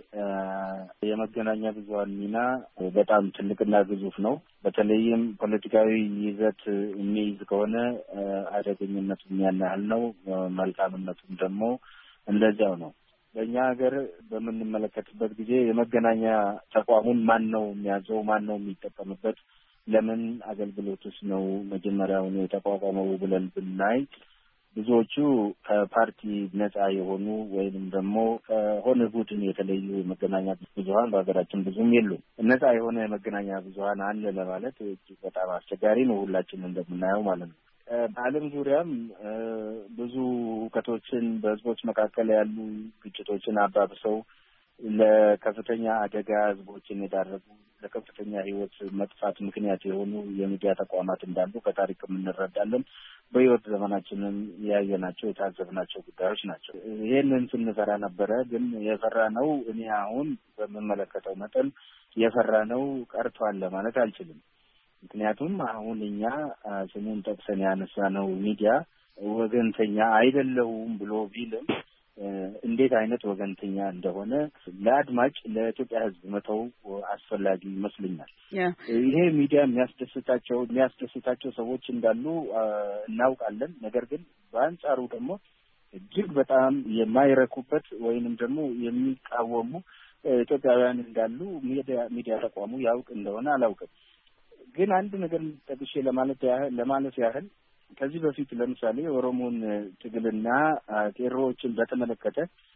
የመገናኛ ብዙሃን ሚና በጣም ትልቅና ግዙፍ ነው። በተለይም ፖለቲካዊ ይዘት የሚይዝ ከሆነ አደገኝነቱም ያን ያህል ነው፣ መልካምነቱም ደግሞ እንደዚያው ነው። በእኛ ሀገር በምንመለከትበት ጊዜ የመገናኛ ተቋሙን ማን ነው የሚያዘው? ማን ነው የሚጠቀምበት? ለምን አገልግሎትስ ነው መጀመሪያውኑ የተቋቋመው ብለን ብናይ ብዙዎቹ ከፓርቲ ነጻ የሆኑ ወይንም ደግሞ ከሆነ ቡድን የተለዩ መገናኛ ብዙሃን በሀገራችን ብዙም የሉም። ነጻ የሆነ የመገናኛ ብዙሃን አለ ለማለት እጅግ በጣም አስቸጋሪ ነው፣ ሁላችን እንደምናየው ማለት ነው። በዓለም ዙሪያም ብዙ ሁከቶችን በህዝቦች መካከል ያሉ ግጭቶችን አባብሰው ለከፍተኛ አደጋ ህዝቦችን የዳረጉ ለከፍተኛ ህይወት መጥፋት ምክንያት የሆኑ የሚዲያ ተቋማት እንዳሉ ከታሪክም እንረዳለን። በህይወት ዘመናችንም ያየናቸው የታዘብናቸው ጉዳዮች ናቸው። ይህንን ስንፈራ ነበረ። ግን የፈራነው እኔ አሁን በምመለከተው መጠን የፈራነው ቀርቷል ለማለት አልችልም። ምክንያቱም አሁን እኛ ስሙን ጠቅሰን ያነሳነው ሚዲያ ወገንተኛ አይደለሁም ብሎ ቢልም እንዴት አይነት ወገንተኛ እንደሆነ ለአድማጭ ለኢትዮጵያ ህዝብ መተው አስፈላጊ ይመስለኛል። ይሄ ሚዲያ የሚያስደስታቸው ሰዎች እንዳሉ እናውቃለን። ነገር ግን በአንጻሩ ደግሞ እጅግ በጣም የማይረኩበት ወይንም ደግሞ የሚቃወሙ ኢትዮጵያውያን እንዳሉ ሚዲያ ተቋሙ ያውቅ እንደሆነ አላውቅም። ግን አንድ ነገር ጠቅሼ ለማለት ያህል ከዚህ በፊት ለምሳሌ የኦሮሞን ትግልና ቄሮዎችን በተመለከተ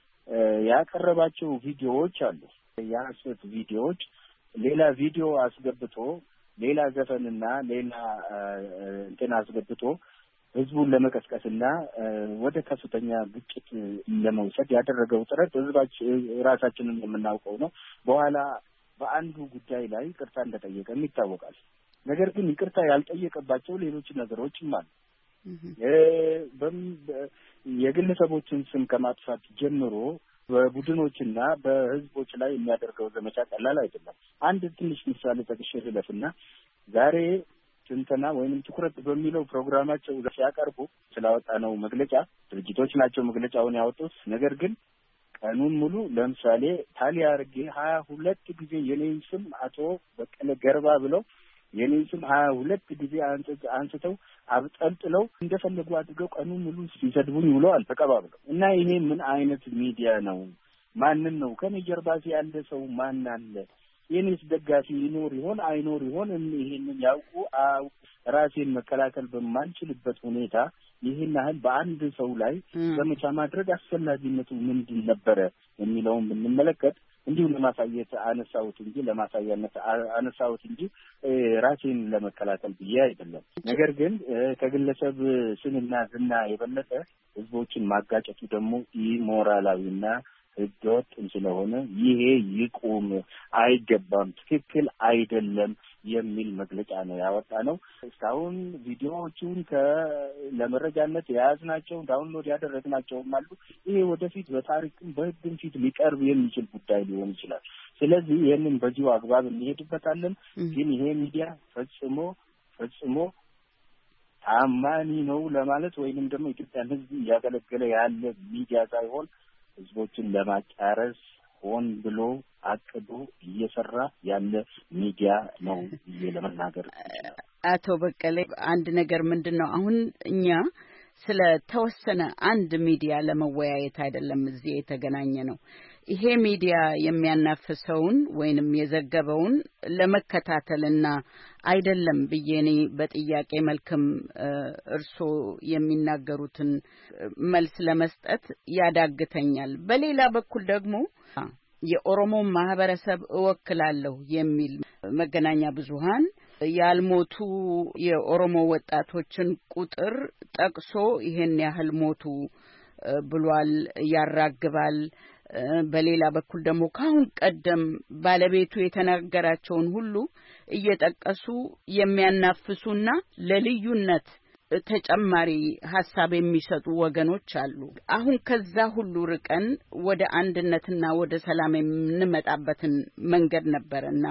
ያቀረባቸው ቪዲዮዎች አሉ። የሐሰት ቪዲዮዎች ሌላ ቪዲዮ አስገብቶ ሌላ ዘፈንና ሌላ አስገብቶ ህዝቡን ለመቀስቀስና ወደ ከፍተኛ ግጭት ለመውሰድ ያደረገው ጥረት ራሳችንን የምናውቀው ነው። በኋላ በአንዱ ጉዳይ ላይ ይቅርታ እንደጠየቀም ይታወቃል። ነገር ግን ይቅርታ ያልጠየቀባቸው ሌሎች ነገሮችም አሉ። የግለሰቦችን ስም ከማጥፋት ጀምሮ በቡድኖችና በህዝቦች ላይ የሚያደርገው ዘመቻ ቀላል አይደለም። አንድ ትንሽ ምሳሌ ጠቅሼ ልለፍና ዛሬ ትንተና ወይንም ትኩረት በሚለው ፕሮግራማቸው ሲያቀርቡ ስላወጣነው መግለጫ ድርጅቶች ናቸው መግለጫውን ያወጡት። ነገር ግን ቀኑን ሙሉ ለምሳሌ ታሊ አድርጌ 22 ጊዜ የኔን ስም አቶ በቀለ ገርባ ብለው የኔን ስም 22 ጊዜ አንስተው አብጠልጥለው እንደፈለጉ አድርገው ቀኑን ሙሉ ሲሰድቡኝ ውለዋል ተቀባብለው። እና ይሄ ምን አይነት ሚዲያ ነው? ማንን ነው ከኔ ጀርባ ያለ ሰው ማን አለ? የኔስ ደጋፊ ይኖር ይሆን አይኖር ይሆን? ይሄንን ያውቁ ራሴን መከላከል በማልችልበት ሁኔታ ይሄን ያህል በአንድ ሰው ላይ ዘመቻ ማድረግ አስፈላጊነቱ ምንድን ነበረ የሚለውን ብንመለከት እንዲሁ ለማሳየት ለማሳያነት አነሳሁት እንጂ ራሴን ለመከላከል ብዬ አይደለም። ነገር ግን ከግለሰብ ስምና ዝና የበለጠ ህዝቦችን ማጋጨቱ ደግሞ ኢሞራላዊና ህገወጥም ስለሆነ ይሄ ይቁም፣ አይገባም፣ ትክክል አይደለም የሚል መግለጫ ነው ያወጣነው። እስካሁን ቪዲዮዎቹን ለመረጃነት የያዝናቸው ዳውንሎድ ያደረግናቸውም አሉ። ይሄ ወደፊት በታሪክም በህግም ፊት ሊቀርብ የሚችል ጉዳይ ሊሆን ይችላል። ስለዚህ ይህንን በዚሁ አግባብ እንሄድበታለን። ግን ይሄ ሚዲያ ፈጽሞ ታማኒ ነው ለማለት ወይንም ደግሞ ኢትዮጵያን ህዝብ እያገለገለ ያለ ሚዲያ ሳይሆን ህዝቦችን ለማጫረስ ሆን ብሎ አቅዶ እየሰራ ያለ ሚዲያ ነው ለመናገር ይችላል። አቶ በቀለ አንድ ነገር ምንድነው አሁን እኛ ስለ ተወሰነ አንድ ሚዲያ ለመወያየት አይደለም እዚህ የተገናኘ ነው። ይሄ ሚዲያ የሚያናፍሰውን ወይንም የዘገበውን ለመከታተልና አይደለም በየኔ በጥያቄ መልክም እርሶ የሚናገሩትን መልስ ለመስጠት ያዳግተኛል። በሌላ በኩል ደግሞ የኦሮሞ ማህበረሰብ እወክላለሁ የሚል መገናኛ ብዙሃን ያልሞቱ የኦሮሞ ወጣቶችን ቁጥር ጠቅሶ ይሄን ያህል ሞቱ ብሏል፣ ያራግባል። በሌላ በኩል ደግሞ ካሁን ቀደም ባለቤቱ የተናገራቸውን ሁሉ እየጠቀሱ የሚያናፍሱና ለልዩነት ተጨማሪ ሐሳብ የሚሰጡ ወገኖች አሉ። አሁን ከዛ ሁሉ ርቀን ወደ አንድነትና ወደ ሰላም የምንመጣበትን መንገድ ነበርና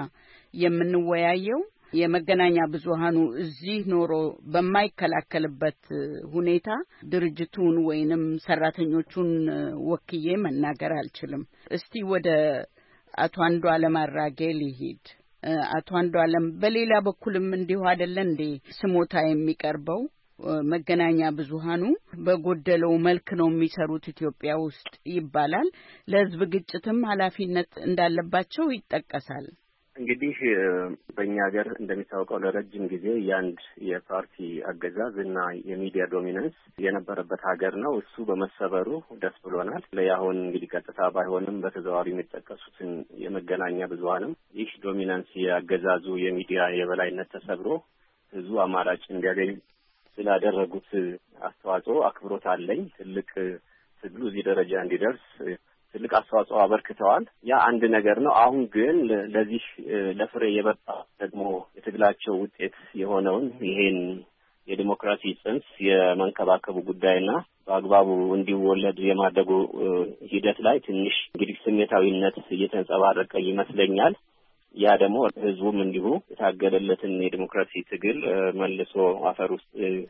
የምንወያየው የመገናኛ ብዙሃኑ እዚህ ኖሮ በማይከላከልበት ሁኔታ ድርጅቱን ወይንም ሰራተኞቹን ወክዬ መናገር አልችልም። እስቲ ወደ አቶ አንዱዓለም አራጌ ልሂድ። አቶ አንዱዓለም በሌላ በኩልም እንዲሁ አይደለ እንዴ ስሞታ የሚቀርበው? መገናኛ ብዙሃኑ በጎደለው መልክ ነው የሚሰሩት ኢትዮጵያ ውስጥ ይባላል። ለህዝብ ግጭትም ኃላፊነት እንዳለባቸው ይጠቀሳል። እንግዲህ በእኛ ሀገር እንደሚታወቀው ለረጅም ጊዜ የአንድ የፓርቲ አገዛዝ እና የሚዲያ ዶሚናንስ የነበረበት ሀገር ነው። እሱ በመሰበሩ ደስ ብሎናል። ለያሁን እንግዲህ ቀጥታ ባይሆንም በተዘዋዋሪ የሚጠቀሱትን የመገናኛ ብዙሃንም ይህ ዶሚናንስ የአገዛዙ የሚዲያ የበላይነት ተሰብሮ ህዝቡ አማራጭ እንዲያገኝ ስላደረጉት አስተዋጽኦ አክብሮት አለኝ። ትልቅ ትግሉ እዚህ ደረጃ እንዲደርስ ትልቅ አስተዋጽኦ አበርክተዋል። ያ አንድ ነገር ነው። አሁን ግን ለዚህ ለፍሬ የበቃ ደግሞ የትግላቸው ውጤት የሆነውን ይሄን የዲሞክራሲ ጽንስ የመንከባከቡ ጉዳይና በአግባቡ እንዲወለድ የማድረጉ ሂደት ላይ ትንሽ እንግዲህ ስሜታዊነት እየተንጸባረቀ ይመስለኛል። ያ ደግሞ ህዝቡም እንዲሁ የታገለለትን የዲሞክራሲ ትግል መልሶ አፈር ውስጥ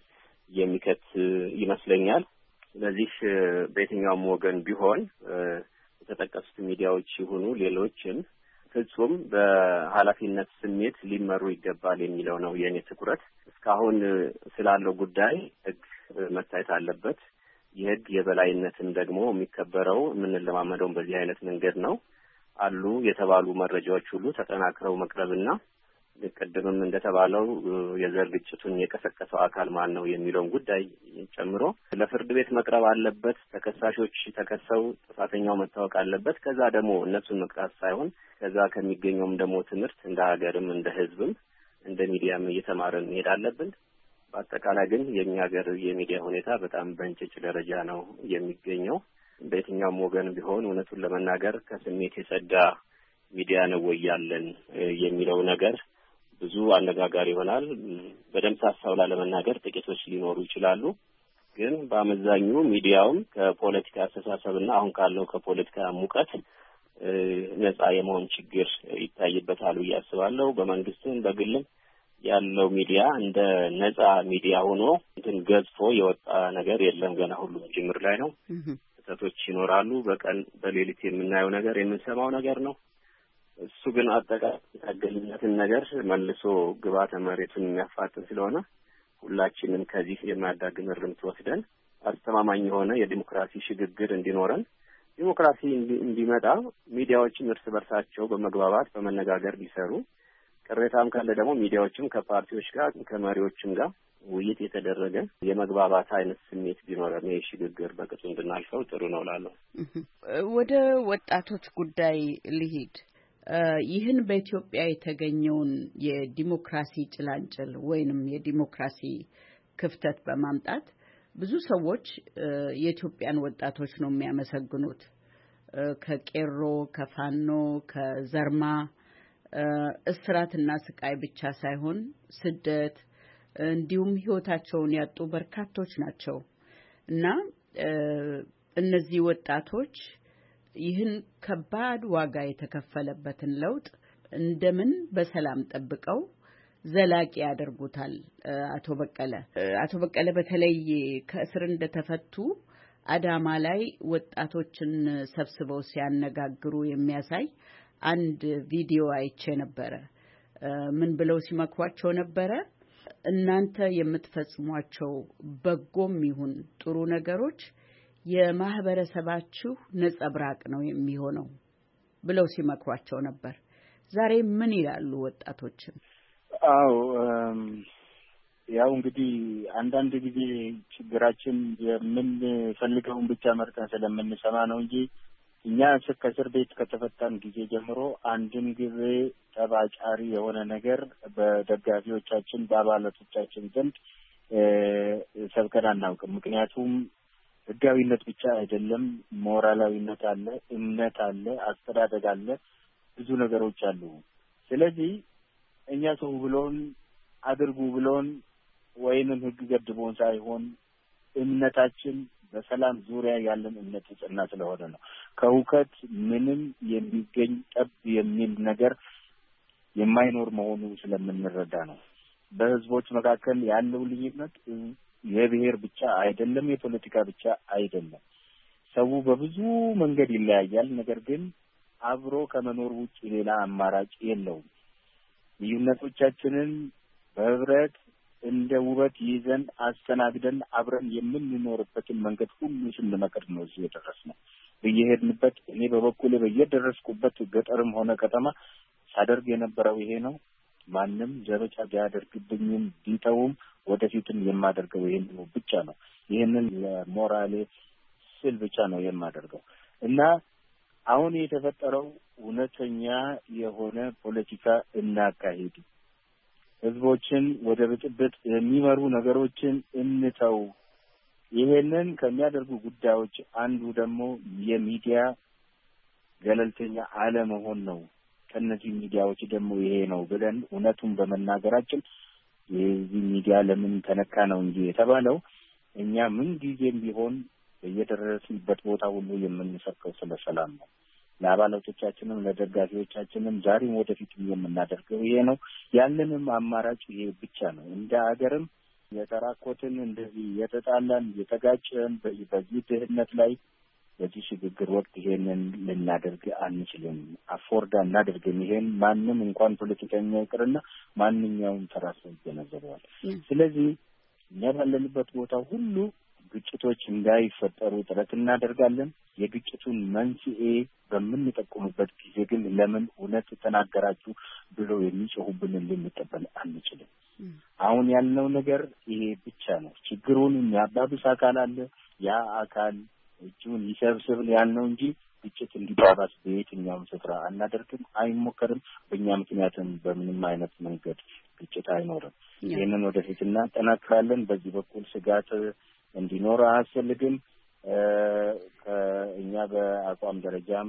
የሚከት ይመስለኛል። ስለዚህ በየትኛውም ወገን ቢሆን የተጠቀሱት ሚዲያዎች ይሁኑ ሌሎችም ፍጹም በኃላፊነት ስሜት ሊመሩ ይገባል የሚለው ነው የኔ ትኩረት። እስካሁን ስላለው ጉዳይ ህግ መታየት አለበት። የህግ የበላይነትን ደግሞ የሚከበረው የምንለማመደው በዚህ አይነት መንገድ ነው። አሉ የተባሉ መረጃዎች ሁሉ ተጠናክረው መቅረብና ቅድምም እንደተባለው የዘር ግጭቱን የቀሰቀሰው አካል ማን ነው የሚለውን ጉዳይ ጨምሮ ለፍርድ ቤት መቅረብ አለበት። ተከሳሾች ተከሰው ጥፋተኛው መታወቅ አለበት። ከዛ ደግሞ እነሱን መቅጣት ሳይሆን ከዛ ከሚገኘውም ደግሞ ትምህርት እንደ ሀገርም እንደ ህዝብም እንደ ሚዲያም እየተማረን መሄድ አለብን። በአጠቃላይ ግን የኛ ሀገር የሚዲያ ሁኔታ በጣም በእንጭጭ ደረጃ ነው የሚገኘው። በየትኛውም ወገን ቢሆን እውነቱን ለመናገር ከስሜት የጸዳ ሚዲያ ነው ወይ ያለን የሚለው ነገር ብዙ አነጋጋሪ ይሆናል። በደምብ ሳሳውላ ለመናገር ጥቂቶች ሊኖሩ ይችላሉ። ግን በአመዛኙ ሚዲያውም ከፖለቲካ አስተሳሰብና አሁን ካለው ከፖለቲካ ሙቀት ነፃ የመሆን ችግር ይታይበታል ብዬ አስባለሁ። በመንግስትም በግልም ያለው ሚዲያ እንደ ነፃ ሚዲያ ሆኖ እንትን ገዝፎ የወጣ ነገር የለም። ገና ሁሉም ጅምር ላይ ነው። ስህተቶች ይኖራሉ። በቀን በሌሊት የምናየው ነገር የምንሰማው ነገር ነው። እሱ ግን አጠቃላይ የታገልነትን ነገር መልሶ ግብዓተ መሬቱን የሚያፋጥን ስለሆነ ሁላችንም ከዚህ የማያዳግም እርምት ወስደን አስተማማኝ የሆነ የዲሞክራሲ ሽግግር እንዲኖረን ዲሞክራሲ እንዲመጣ ሚዲያዎችም እርስ በርሳቸው በመግባባት በመነጋገር ቢሰሩ፣ ቅሬታም ካለ ደግሞ ሚዲያዎችም ከፓርቲዎች ጋር ከመሪዎችም ጋር ውይይት የተደረገ የመግባባት አይነት ስሜት ቢኖረን የሽግግር በቅጡ እንድናልፈው ጥሩ ነው እላለሁ። ወደ ወጣቶች ጉዳይ ልሂድ። ይህን በኢትዮጵያ የተገኘውን የዲሞክራሲ ጭላንጭል ወይንም የዲሞክራሲ ክፍተት በማምጣት ብዙ ሰዎች የኢትዮጵያን ወጣቶች ነው የሚያመሰግኑት። ከቄሮ፣ ከፋኖ፣ ከዘርማ እስራትና ስቃይ ብቻ ሳይሆን ስደት እንዲሁም ህይወታቸውን ያጡ በርካቶች ናቸው እና እነዚህ ወጣቶች ይህን ከባድ ዋጋ የተከፈለበትን ለውጥ እንደምን በሰላም ጠብቀው ዘላቂ ያደርጉታል? አቶ በቀለ በተለይ ከእስር እንደተፈቱ አዳማ ላይ ወጣቶችን ሰብስበው ሲያነጋግሩ የሚያሳይ አንድ ቪዲዮ አይቼ ነበር። ምን ብለው ሲመክሯቸው ነበር? እናንተ የምትፈጽሟቸው በጎም ይሁን ጥሩ ነገሮች የማህበረሰባችሁ ነጸብራቅ ነው የሚሆነው ብለው ሲመክሯቸው ነበር። ዛሬ ምን ይላሉ ወጣቶችን? አዎ ያው እንግዲህ አንዳንድ ጊዜ ችግራችን የምንፈልገውን ብቻ መርጠን ስለምንሰማ ነው እንጂ እኛ ከእስር ቤት ከተፈታን ጊዜ ጀምሮ አንድም ጊዜ ጠባጫሪ የሆነ ነገር በደጋፊዎቻችን በአባላቶቻችን ዘንድ ሰብከን አናውቅም። ምክንያቱም ህጋዊነት ብቻ አይደለም፣ ሞራላዊነት አለ፣ እምነት አለ፣ አስተዳደግ አለ፣ ብዙ ነገሮች አሉ። ስለዚህ እኛ ሰው ብሎን አድርጉ ብሎን ወይንም ህግ ገድቦን ሳይሆን እምነታችን በሰላም ዙሪያ ያለን እምነት ጽና ስለሆነ ነው። ከሁከት ምንም የሚገኝ ጠብ የሚል ነገር የማይኖር መሆኑን ስለምንረዳ ነው። በህዝቦች መካከል ያለው ልዩነት የብሔር ብቻ አይደለም፣ የፖለቲካ ብቻ አይደለም። ሰው በብዙ መንገድ ይለያያል። ነገር ግን አብሮ ከመኖር ውጭ ሌላ አማራጭ የለውም። ልዩነቶቻችንን በህብረት እንደ ውበት ይዘን አስተናግደን አብረን የምንኖርበትን መንገድ ሁሉ ስንመክር ነው እዚህ የደረስነው። በየሄድንበት እኔ በበኩሌ በየደረስኩበት ገጠርም ሆነ ከተማ ሳደርግ የነበረው ይሄ ነው። ማንም ዘመቻ ቢያደርግብኝም ቢተውም ወደፊትም የማደርገው ይሄንን ብቻ ነው። ይሄንን ለሞራሌ ስል ብቻ ነው የማደርገው እና አሁን የተፈጠረው እውነተኛ የሆነ ፖለቲካ እናካሂድ፣ ህዝቦችን ወደ ብጥብጥ የሚመሩ ነገሮችን እንተው። ይሄንን ከሚያደርጉ ጉዳዮች አንዱ ደግሞ የሚዲያ ገለልተኛ አለመሆን ነው። ከነዚህ ሚዲያዎች ደግሞ ይሄ ነው ብለን እውነቱን በመናገራችን የዚህ ሚዲያ ለምን ተነካ ነው እንጂ የተባለው እኛ ምን ጊዜም ቢሆን በየደረስንበት ቦታ ሁሉ የምንሰብከው ስለ ሰላም ነው። ለአባላቶቻችንም ለደጋፊዎቻችንም ዛሬም ወደፊትም የምናደርገው ይሄ ነው። ያለንም አማራጭ ይሄ ብቻ ነው። እንደ ሀገርም የተራኮትን እንደዚህ የተጣላን የተጋጨን በዚህ ድህነት ላይ በዚህ ሽግግር ወቅት ይሄንን ልናደርግ አንችልም። አፎርድ አናደርግም። ይሄን ማንም እንኳን ፖለቲከኛ ይቅርና ማንኛውም ተራ ሰው ይገነዘበዋል። ስለዚህ እኛ ባለንበት ቦታ ሁሉ ግጭቶች እንዳይፈጠሩ ጥረት እናደርጋለን። የግጭቱን መንስኤ በምንጠቁምበት ጊዜ ግን ለምን እውነት ተናገራችሁ ብሎ የሚጮሁብንን ልንቀበል አንችልም። አሁን ያልነው ነገር ይሄ ብቻ ነው። ችግሩን የሚያባብስ አካል አለ። ያ አካል እጁን ይሰብስብ ያልነው እንጂ ግጭት እንዲባባስ በየትኛውም ስፍራ አናደርግም፣ አይሞከርም። በእኛ ምክንያትም በምንም አይነት መንገድ ግጭት አይኖርም። ይህንን ወደፊት እናጠናክራለን። በዚህ በኩል ስጋት እንዲኖር አያስፈልግም። ከእኛ በአቋም ደረጃም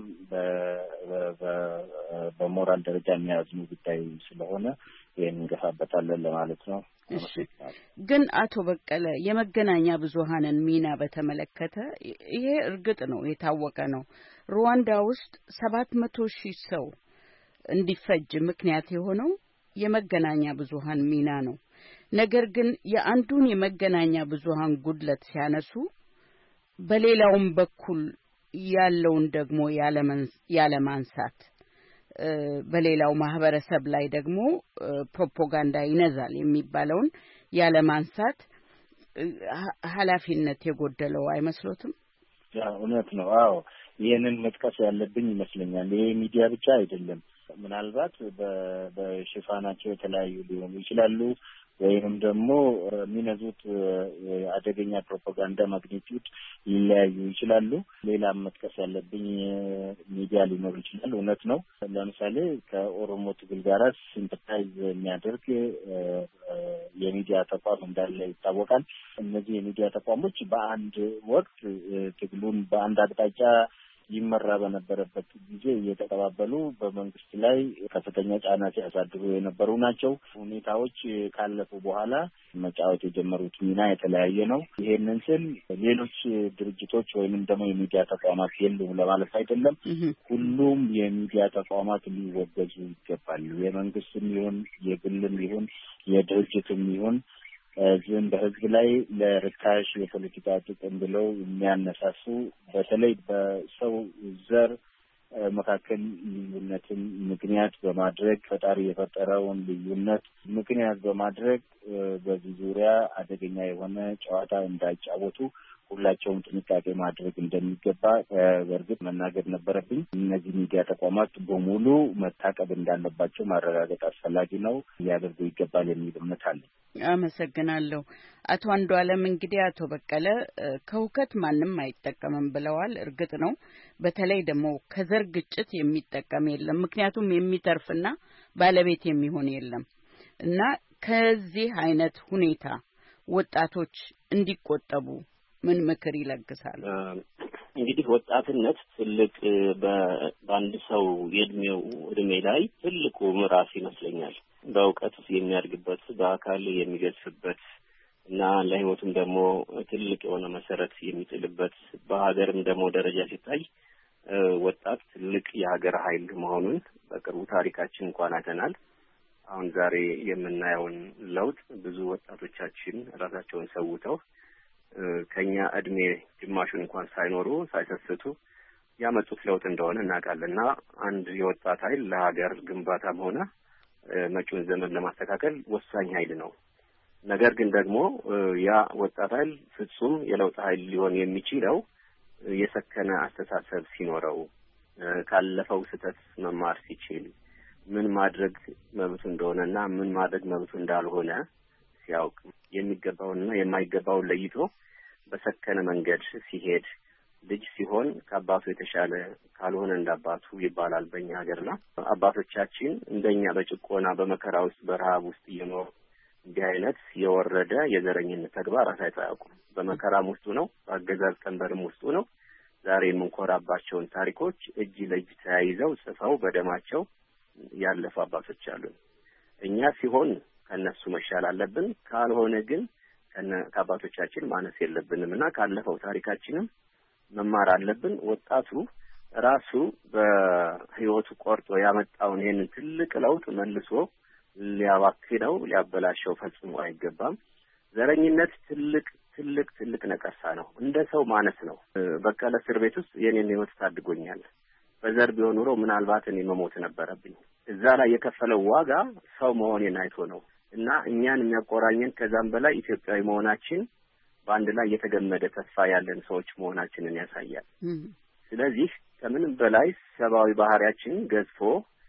በሞራል ደረጃ የሚያዝኑ ጉዳይ ስለሆነ ይህን እንገፋበታለን ለማለት ነው። ግን አቶ በቀለ የመገናኛ ብዙሃንን ሚና በተመለከተ ይሄ እርግጥ ነው የታወቀ ነው። ሩዋንዳ ውስጥ 700,000 ሰው እንዲፈጅ ምክንያት የሆነው የመገናኛ ብዙሃን ሚና ነው። ነገር ግን የአንዱን የመገናኛ ብዙሃን ጉድለት ሲያነሱ በሌላውም በኩል ያለውን ደግሞ ያለማንሳት በሌላው ማህበረሰብ ላይ ደግሞ ፕሮፓጋንዳ ይነዛል የሚባለውን ያለማንሳት ኃላፊነት የጎደለው አይመስሎትም? ያ እውነት ነው። አዎ ይሄንን መጥቀስ ያለብኝ ይመስለኛል። ይሄ ሚዲያ ብቻ አይደለም። ምናልባት በሽፋናቸው የተለያዩ ሊሆኑ ይችላሉ ወይንም ደግሞ የሚነዙት አደገኛ ፕሮፓጋንዳ ማግኒቲዩድ ሊለያዩ ይችላሉ። ሌላም መጥቀስ ያለብኝ ሚዲያ ሊኖር ይችላል። እውነት ነው። ለምሳሌ ከኦሮሞ ትግል ጋር ሲምፐታይዝ የሚያደርግ የሚዲያ ተቋም እንዳለ ይታወቃል። እነዚህ የሚዲያ ተቋሞች በአንድ ወቅት ትግሉን በአንድ አቅጣጫ ይመራ በነበረበት ጊዜ እየተቀባበሉ በመንግስት ላይ ከፍተኛ ጫና ሲያሳድሩ የነበሩ ናቸው። ሁኔታዎች ካለፉ በኋላ መጫወት የጀመሩት ሚና የተለያየ ነው። ይሄንን ስል ሌሎች ድርጅቶች ወይንም ደግሞ የሚዲያ ተቋማት የሉም ለማለት አይደለም። ሁሉም የሚዲያ ተቋማት ሊወገዙ ይገባሉ። የመንግስትም ይሁን የግልም ይሁን የድርጅትም ይሁን ዝም በህዝብ ላይ ለርካሽ የፖለቲካ ጥቅም ብለው የሚያነሳሱ በተለይ በሰው ዘር መካከል ልዩነትን ምክንያት በማድረግ ፈጣሪ የፈጠረውን ልዩነት ምክንያት በማድረግ በዚህ ዙሪያ አደገኛ የሆነ ጨዋታ እንዳይጫወቱ ሁላቸውም ጥንቃቄ ማድረግ እንደሚገባ በእርግጥ መናገር ነበረብኝ። እነዚህ ሚዲያ ተቋማት በሙሉ መታቀብ እንዳለባቸው ማረጋገጥ አስፈላጊ ነው፣ ሊያደርጉ ይገባል የሚል እምነት አለ። አመሰግናለሁ። አቶ አንዱዓለም እንግዲህ አቶ በቀለ ከሁከት ማንም አይጠቀምም ብለዋል። እርግጥ ነው። በተለይ ደግሞ ከዘር ግጭት የሚጠቀም የለም። ምክንያቱም የሚተርፍና ባለቤት የሚሆን የለም እና ከዚህ አይነት ሁኔታ ወጣቶች እንዲቆጠቡ ምን ምክር ይለግሳሉ? እንግዲህ ወጣትነት ትልቅ በአንድ ሰው እድሜ ላይ ትልቁ ምዕራፍ ይመስለኛል። በእውቀት የሚያድግበት፣ በአካል የሚገዝፍበት እና ለሕይወቱም ደግሞ ትልቅ የሆነ መሰረት የሚጥልበት፣ በሀገርም ደግሞ ደረጃ ሲታይ ወጣት ትልቅ የሀገር ኃይል መሆኑን በቅርቡ ታሪካችን እንኳን አይተናል። አሁን ዛሬ የምናየውን ለውጥ ብዙ ወጣቶቻችን ራሳቸውን ሰውተው ከኛ እድሜ ግማሹን እንኳን ሳይኖሩ ሳይሰስቱ ያመጡት ለውጥ እንደሆነ እናውቃለንና አንድ የወጣት ኃይል ለሀገር ግንባታም ሆነ መጪውን ዘመን ለማስተካከል ወሳኝ ኃይል ነው። ነገር ግን ደግሞ ያ ወጣት ኃይል ፍጹም የለውጥ ኃይል ሊሆን የሚችለው የሰከነ አስተሳሰብ ሲኖረው፣ ካለፈው ስህተት መማር ሲችል፣ ምን ማድረግ መብቱ እንደሆነና ምን ማድረግ መብቱ እንዳልሆነ ሲያውቅ፣ የሚገባውንና የማይገባውን ለይቶ በሰከነ መንገድ ሲሄድ፣ ልጅ ሲሆን ከአባቱ የተሻለ ካልሆነ እንዳባቱ ይባላል በእኛ ሀገርና አባቶቻችን እንደኛ በጭቆና በመከራ ውስጥ በረሃብ ውስጥ እየኖሩ እንዲህ አይነት የወረደ የዘረኝነት ተግባር አሳይተው አያውቁም። በመከራም ውስጡ ነው፣ በአገዛዝ ቀንበርም ውስጡ ነው። ዛሬ የምንኮራባቸውን ታሪኮች እጅ ለእጅ ተያይዘው ጽፈው በደማቸው ያለፉ አባቶች አሉን። እኛ ሲሆን ከነሱ መሻል አለብን፣ ካልሆነ ግን ከአባቶቻችን ማነስ የለብንም እና ካለፈው ታሪካችንም መማር አለብን። ወጣቱ ራሱ በህይወቱ ቆርጦ ያመጣውን ይሄንን ትልቅ ለውጥ መልሶ ሊያባክነው ሊያበላሸው ፈጽሞ አይገባም። ዘረኝነት ትልቅ ነቀርሳ ነው። እንደ ሰው ማነስ ነው። በቀለ እስር ቤት ውስጥ የኔን ህይወት ታድጎኛል። በዘር ቢሆን ኑሮ ምናልባት እኔ መሞት ነበረብኝ። እዛ ላይ የከፈለው ዋጋ ሰው መሆኔን አይቶ ነው እና እኛን የሚያቆራኘን ከዛም በላይ ኢትዮጵያዊ መሆናችን በአንድ ላይ የተገመደ ተስፋ ያለን ሰዎች መሆናችንን ያሳያል። ስለዚህ ከምንም በላይ ሰብአዊ ባህሪያችን ገዝፎ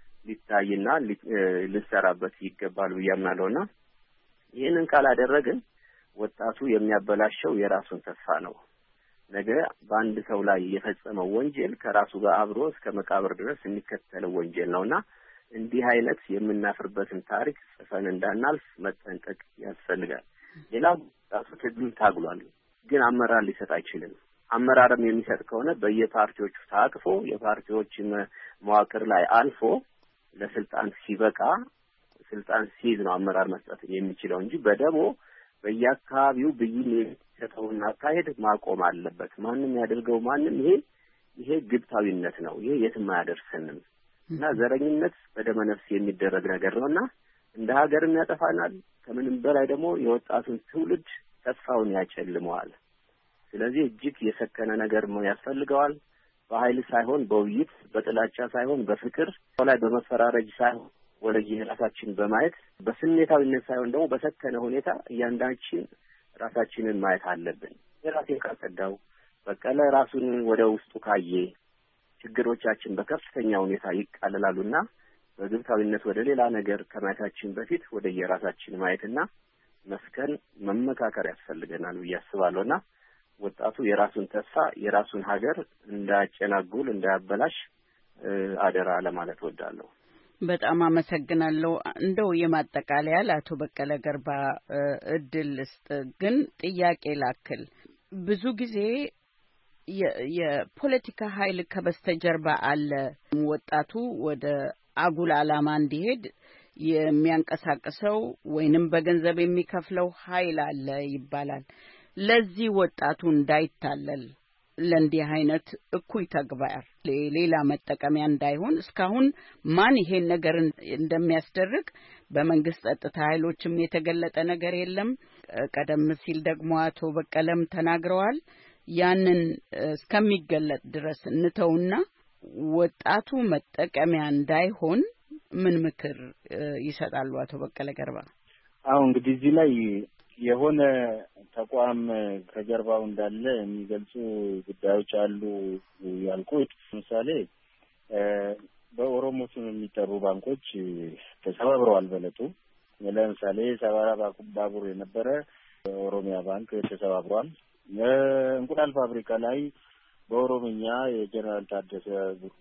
ሊታይና ልንሰራበት ይገባል ብዬ አምናለሁና ይህንን ካላደረግን ወጣቱ የሚያበላሸው የራሱን ተስፋ ነው። ነገ በአንድ ሰው ላይ የፈጸመው ወንጀል ከራሱ ጋር አብሮ እስከ መቃብር ድረስ የሚከተለው ወንጀል ነውና እንዲህ አይነት የምናፍርበትን ታሪክ ጽፈን እንዳናልፍ መጠንቀቅ ያስፈልጋል። ሌላው ወጣቱ ትግሉን ታግሏል፣ ግን አመራር ሊሰጥ አይችልም። አመራርም የሚሰጥ ከሆነ በየፓርቲዎቹ ታቅፎ የፓርቲዎች መዋቅር ላይ አልፎ ለስልጣን ሲበቃ ስልጣን ሲይዝ ነው አመራር መስጠት የሚችለው እንጂ በደቦ በየአካባቢው ብይን የሚሰጠውን አካሄድ ማቆም አለበት። ማንም ያደርገው ማንም ይሄ ግብታዊነት ነው። ይሄ የትም አያደርስንም እና ዘረኝነት በደመ ነፍስ የሚደረግ ነገር ነውና እንደ ሀገርም ያጠፋናል። ከምንም በላይ ደግሞ የወጣቱን ትውልድ ተስፋውን ያጨልመዋል። ስለዚህ እጅግ የሰከነ ነገር ያስፈልገዋል። በኃይል ሳይሆን በውይይት፣ በጥላቻ ሳይሆን በፍቅር ላይ በመፈራረጅ ሳይሆን ወደ የራሳችን በማየት በስሜታዊነት ሳይሆን ደግሞ በሰከነ ሁኔታ እያንዳንዳችን ራሳችንን ማየት አለብን። የራሴን ካጸዳው በቀለ ራሱን ወደ ውስጡ ካየ ችግሮቻችን በከፍተኛ ሁኔታ ይቃለላሉና በግብታዊነት ወደ ሌላ ነገር ከማየታችን በፊት ወደ የራሳችን ማየትና መስከን መመካከር ያስፈልገናል ብዬ አስባለሁና ወጣቱ የራሱን ተስፋ የራሱን ሀገር እንዳያጨናጉል እንዳያበላሽ አደራ ለማለት ወዳለሁ። በጣም አመሰግናለሁ። እንደው የማጠቃለያ ለአቶ በቀለ ገርባ እድል ልስጥ፣ ግን ጥያቄ ላክል። ብዙ ጊዜ የፖለቲካ ኃይል ከበስተጀርባ አለ፣ ወጣቱ ወደ አጉል ዓላማ እንዲሄድ የሚያንቀሳቅሰው ወይንም በገንዘብ የሚከፍለው ኃይል አለ ይባላል። ለዚህ ወጣቱ እንዳይታለል ለእንዲህ አይነት እኩይ ተግባር ሌላ መጠቀሚያ እንዳይሆን እስካሁን ማን ይሄን ነገር እንደሚያስደርግ በመንግስት ጸጥታ ኃይሎችም የተገለጠ ነገር የለም። ቀደም ሲል ደግሞ አቶ በቀለም ተናግረዋል። ያንን እስከሚገለጥ ድረስ እንተውና ወጣቱ መጠቀሚያ እንዳይሆን ምን ምክር ይሰጣሉ አቶ በቀለ ገርባ? እንግዲህ እዚህ ላይ የሆነ ተቋም ከጀርባው እንዳለ የሚገልጹ ጉዳዮች አሉ ያልኩት። ለምሳሌ በኦሮሞ ስም የሚጠሩ ባንኮች ተሰባብረዋል በለቱ። ለምሳሌ ሰባራ ባቡር የነበረ ኦሮሚያ ባንክ ተሰባብሯል። እንቁላል ፋብሪካ ላይ በኦሮምኛ የጀነራል ታደሰ ብሩ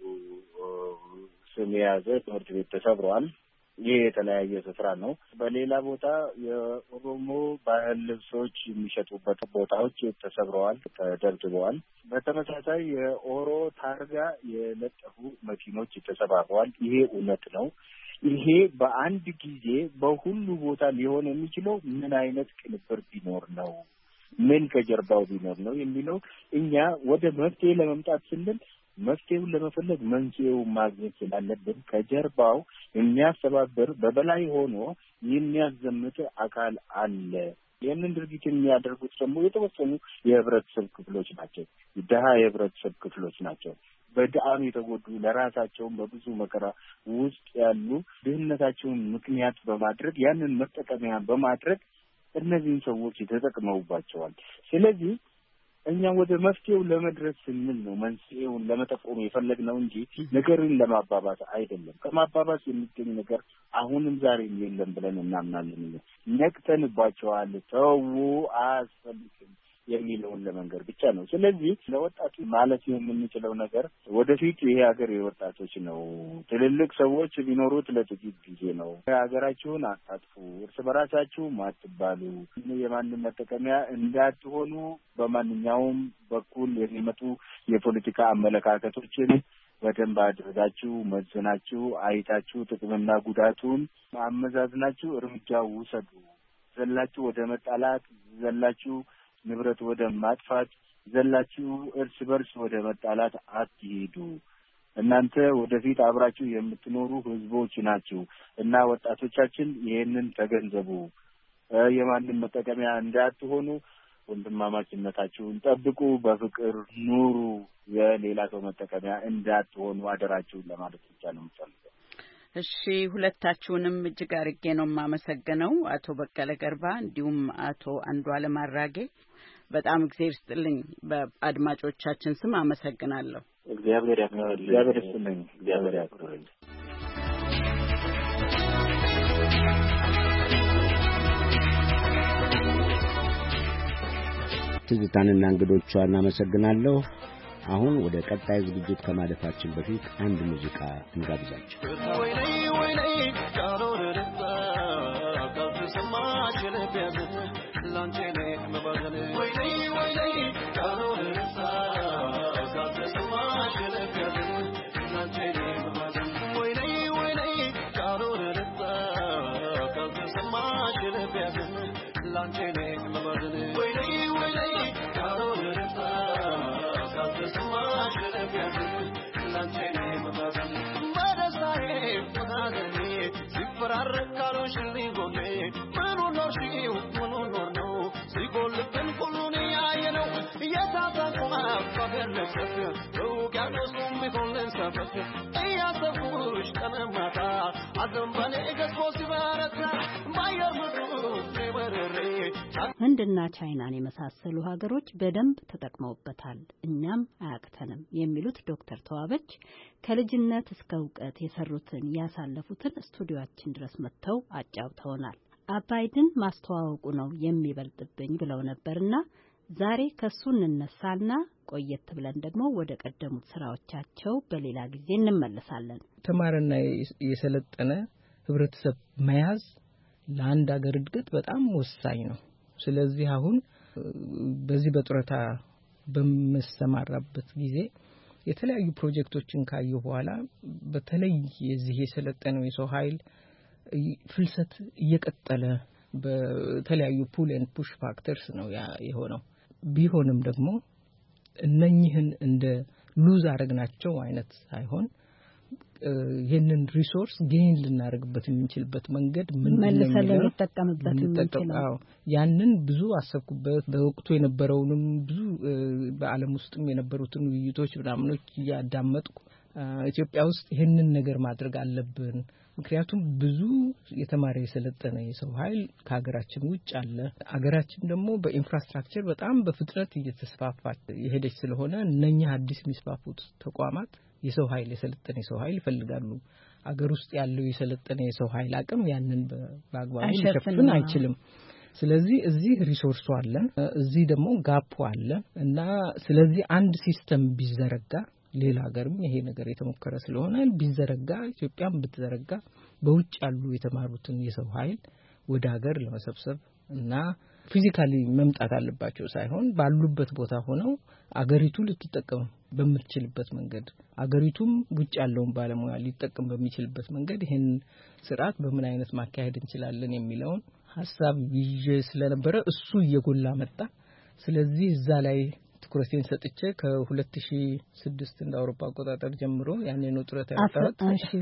ስም የያዘ ትምህርት ቤት ተሰብሯል። ይህ የተለያየ ስፍራ ነው። በሌላ ቦታ የኦሮሞ ባህል ልብሶች የሚሸጡበት ቦታዎች ተሰብረዋል፣ ተደብድበዋል። በተመሳሳይ የኦሮ ታርጋ የለጠፉ መኪኖች ተሰባብረዋል። ይሄ እውነት ነው። ይሄ በአንድ ጊዜ በሁሉ ቦታ ሊሆን የሚችለው ምን አይነት ቅንብር ቢኖር ነው፣ ምን ከጀርባው ቢኖር ነው የሚለው እኛ ወደ መፍትሄ ለመምጣት ስንል መፍትሄውን ለመፈለግ መንስኤውን ማግኘት ስላለብን ከጀርባው የሚያስተባብር በበላይ ሆኖ የሚያዘምት አካል አለ። ይህንን ድርጊት የሚያደርጉት ደግሞ የተወሰኑ የህብረተሰብ ክፍሎች ናቸው። ድሀ የህብረተሰብ ክፍሎች ናቸው። በድአም የተጎዱ ለራሳቸውን በብዙ መከራ ውስጥ ያሉ ድህነታቸውን ምክንያት በማድረግ ያንን መጠቀሚያ በማድረግ እነዚህን ሰዎች ተጠቅመውባቸዋል። ስለዚህ እኛ ወደ መፍትሄው ለመድረስ ስንል ነው መንስኤውን ለመጠቆም የፈለግነው እንጂ ነገርን ለማባባስ አይደለም። ከማባባስ የሚገኝ ነገር አሁንም ዛሬም የለም ብለን እናምናለን። ነቅተንባቸዋል። ተው አያስፈልግም የሚለውን ለመንገር ብቻ ነው። ስለዚህ ለወጣቱ ማለት የምንችለው ነገር ወደፊት ይሄ ሀገር የወጣቶች ነው። ትልልቅ ሰዎች ቢኖሩት ለጥቂት ጊዜ ነው። ሀገራችሁን አታጥፉ፣ እርስ በራሳችሁ አትባሉ፣ የማንም መጠቀሚያ እንዳትሆኑ በማንኛውም በኩል የሚመጡ የፖለቲካ አመለካከቶችን በደንብ አድርጋችሁ መዝናችሁ አይታችሁ ጥቅምና ጉዳቱን አመዛዝናችሁ እርምጃ ውሰዱ። ዘላችሁ ወደ መጣላት፣ ዘላችሁ ንብረት ወደ ማጥፋት፣ ዘላችሁ እርስ በርስ ወደ መጣላት አትሄዱ። እናንተ ወደፊት አብራችሁ የምትኖሩ ህዝቦች ናችሁ እና ወጣቶቻችን ይሄንን ተገንዘቡ። የማንም መጠቀሚያ እንዳትሆኑ፣ ወንድማማችነታችሁን ጠብቁ፣ በፍቅር ኑሩ፣ የሌላ ሰው መጠቀሚያ እንዳትሆኑ አደራችሁን ለማለት ብቻ ነው የምፈልገው። እሺ፣ ሁለታችሁንም እጅግ አርጌ ነው የማመሰግነው፣ አቶ በቀለ ገርባ እንዲሁም አቶ አንዱዓለም አራጌ። በጣም እግዚአብሔር ይስጥልኝ። በአድማጮቻችን ስም አመሰግናለሁ። እግዚአብሔር ያክብርልኝ። እግዚአብሔር ይስጥልኝ። እግዚአብሔር ያክብርልኝ። ትዝታንና እንግዶቿን አመሰግናለሁ። አሁን ወደ ቀጣይ ዝግጅት ከማለፋችን በፊት አንድ ሙዚቃ እንጋብዛችሁ። ህንድና ቻይናን የመሳሰሉ ሀገሮች በደንብ ተጠቅመውበታል፣ እኛም አያቅተንም የሚሉት ዶክተር ተዋበች ከልጅነት እስከ እውቀት የሰሩትን ያሳለፉትን ስቱዲዮአችን ድረስ መጥተው አጫውተውናል። አባይድን ማስተዋወቁ ነው የሚበልጥብኝ ብለው ነበርና ዛሬ ከሱ እንነሳና ቆየት ብለን ደግሞ ወደ ቀደሙት ስራዎቻቸው በሌላ ጊዜ እንመለሳለን። ተማረና የሰለጠነ ህብረተሰብ መያዝ ለአንድ ሀገር እድገት በጣም ወሳኝ ነው። ስለዚህ አሁን በዚህ በጡረታ በመሰማራበት ጊዜ የተለያዩ ፕሮጀክቶችን ካየሁ በኋላ በተለይ የዚህ የሰለጠነው የሰው ኃይል ፍልሰት እየቀጠለ በተለያዩ ፑል ኤንድ ፑሽ ፋክተርስ ነው የሆነው። ቢሆንም ደግሞ እነኚህን እንደ ሉዝ አረግናቸው አይነት ሳይሆን ይሄንን ሪሶርስ ጌን ልናደርግበት የምንችልበት መንገድ ምን መልሰን ልንጠቀምበት የምንችለው ያንን ብዙ አሰብኩበት። በወቅቱ የነበረውንም ብዙ በዓለም ውስጥም የነበሩትን ውይይቶች ምናምኖች ያዳመጥኩ ኢትዮጵያ ውስጥ ይሄንን ነገር ማድረግ አለብን። ምክንያቱም ብዙ የተማረ የሰለጠነ የሰው ኃይል ከሀገራችን ውጭ አለ። ሀገራችን ደግሞ በኢንፍራስትራክቸር በጣም በፍጥነት እየተስፋፋች የሄደች ስለሆነ እነኛ አዲስ የሚስፋፉት ተቋማት የሰው ኃይል የሰለጠነ የሰው ኃይል ይፈልጋሉ። ሀገር ውስጥ ያለው የሰለጠነ የሰው ኃይል አቅም ያንን በአግባቡ ሊሸፍን አይችልም። ስለዚህ እዚህ ሪሶርሱ አለ፣ እዚህ ደግሞ ጋፑ አለ እና ስለዚህ አንድ ሲስተም ቢዘረጋ ሌላ ሀገርም ይሄ ነገር የተሞከረ ስለሆነ ቢዘረጋ ኢትዮጵያም ብትዘረጋ በውጭ ያሉ የተማሩትን የሰው ኃይል ወደ ሀገር ለመሰብሰብ እና ፊዚካሊ መምጣት አለባቸው ሳይሆን ባሉበት ቦታ ሆነው አገሪቱ ልትጠቀም በምትችልበት መንገድ አገሪቱም ውጭ ያለውን ባለሙያ ሊጠቀም በሚችልበት መንገድ ይሄን ስርዓት በምን አይነት ማካሄድ እንችላለን የሚለውን ሐሳብ ይዤ ስለነበረ እሱ እየጎላ መጣ። ስለዚህ እዛ ላይ ትኩረቴን ሰጥቼ ከ2006 እንደ አውሮፓ አቆጣጠር ጀምሮ ያኔ ነው ጥረት ያወጣሁት።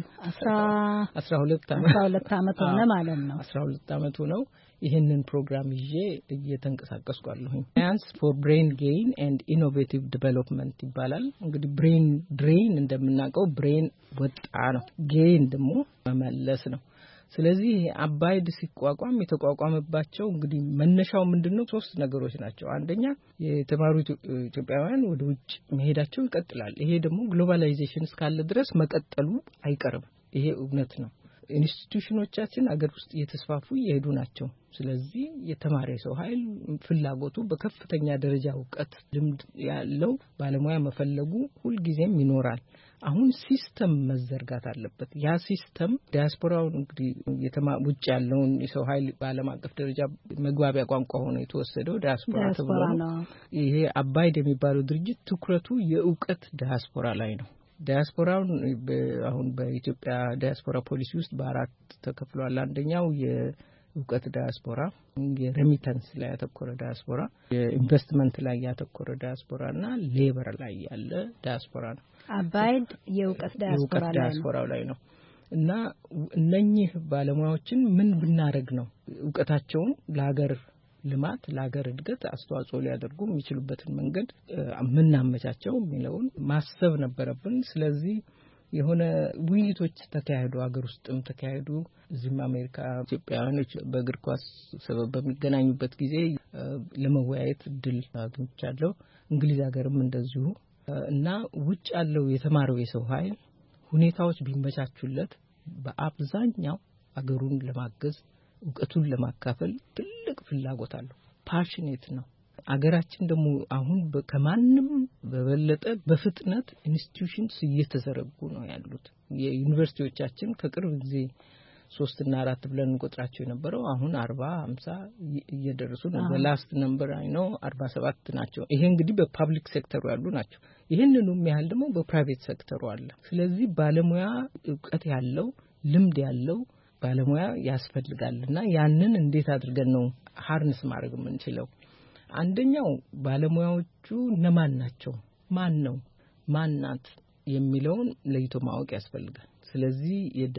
12 አመት ሆነ ማለት ነው። 12 አመት ሆነው ይሄንን ፕሮግራም ይዤ እየተንቀሳቀስኩ አለሁኝ። Science for Brain Gain and Innovative Development ይባላል። እንግዲህ ብሬን ድሬን እንደምናውቀው ብሬን ወጣ ነው፣ ጌን ደግሞ መመለስ ነው። ስለዚህ አባይድ ሲቋቋም የተቋቋመባቸው እንግዲህ መነሻው ምንድነው? 3 ነገሮች ናቸው። አንደኛ የተማሩ ኢትዮጵያውያን ወደ ውጭ መሄዳቸው ይቀጥላል። ይሄ ደግሞ ግሎባላይዜሽን እስካለ ድረስ መቀጠሉ አይቀርም። ይሄ እውነት ነው። ኢንስቲትዩሽኖቻችን አገር ውስጥ እየተስፋፉ ይሄዱ ናቸው። ስለዚህ የተማረ ሰው ኃይል ፍላጎቱ በከፍተኛ ደረጃ እውቀት ልምድ ያለው ባለሙያ መፈለጉ ሁሉ ጊዜም ይኖራል። አሁን ሲስተም መዘርጋት አለበት። ያ ሲስተም ዲያስፖራው እንግዲህ ውጭ ያለውን የሰው ኃይል በዓለም አቀፍ ደረጃ መግባቢያ ቋንቋ ሆኖ የተወሰደው ዲያስፖራ ተብሎ ነው። ይሄ አባይድ የሚባለው ድርጅት ትኩረቱ የእውቀት ዲያስፖራ ላይ ነው። ዲያስፖራውን አሁን በኢትዮጵያ ዲያስፖራ ፖሊሲ ውስጥ በአራት ተከፍሏል። አንደኛው የእውቀት ዲያስፖራ፣ የሬሚታንስ ላይ ያተኮረ ዲያስፖራ፣ የኢንቨስትመንት ላይ ያተኮረ ዲያስፖራ እና ሌበር ላይ ያለ ዲያስፖራ ነው። አባይድ የእውቀት ዲያስፖራ ላይ ነው እና እነኚህ ባለሙያዎችን ምን ብናረግ ነው እውቀታቸውን ለሀገር ልማት ለሀገር እድገት አስተዋጽኦ ሊያደርጉ የሚችሉበትን መንገድ ምናመቻቸው የሚለውን ማሰብ ነበረብን። ስለዚህ የሆነ ውይይቶች ተካሄዱ፣ ሀገር ውስጥም ተካሄዱ። እዚህም አሜሪካ ኢትዮጵያውያኖች በእግር ኳስ ሰበብ በሚገናኙበት ጊዜ ለመወያየት እድል አግኝቻለሁ። እንግሊዝ ሀገርም እንደዚሁ እና ውጭ ያለው የተማረው የሰው ኃይል ሁኔታዎች ቢመቻቹለት በአብዛኛው አገሩን ለማገዝ እውቀቱን ለማካፈል ትልቅ ፍላጎት አለው። ፓሽኔት ነው። አገራችን ደግሞ አሁን ከማንም በበለጠ በፍጥነት ኢንስቲትዩሽንስ እየተዘረጉ ነው ያሉት። የዩኒቨርሲቲዎቻችን ከቅርብ ጊዜ 3 እና 4 ብለን እንቆጥራቸው የነበረው አሁን 40 50 እየደረሱ ነው። በላስት ነምበር አይ ነው 47 ናቸው። ይሄ እንግዲህ በፐብሊክ ሴክተሩ ያሉ ናቸው። ይሄንንም ያህል ደግሞ በፕራይቬት ሴክተሩ አለ። ስለዚህ ባለሙያ እውቀት ያለው ልምድ ያለው ባለሙያ ያስፈልጋልና ያንን እንዴት አድርገን ነው ሃርነስ ማድረግ የምንችለው? አንደኛው ባለሙያዎቹ እነማን ናቸው፣ ማን ነው ማናት የሚለውን ለይቶ ማወቅ ያስፈልጋል። ስለዚህ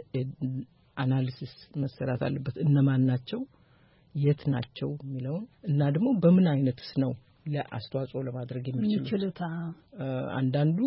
አናሊሲስ መሰራት አለበት። እነማን ናቸው፣ የት ናቸው የሚለውን እና ደግሞ በምን አይነትስ ነው ለአስተዋጽኦ ለማድረግ የሚችሉት። አንዳንዱ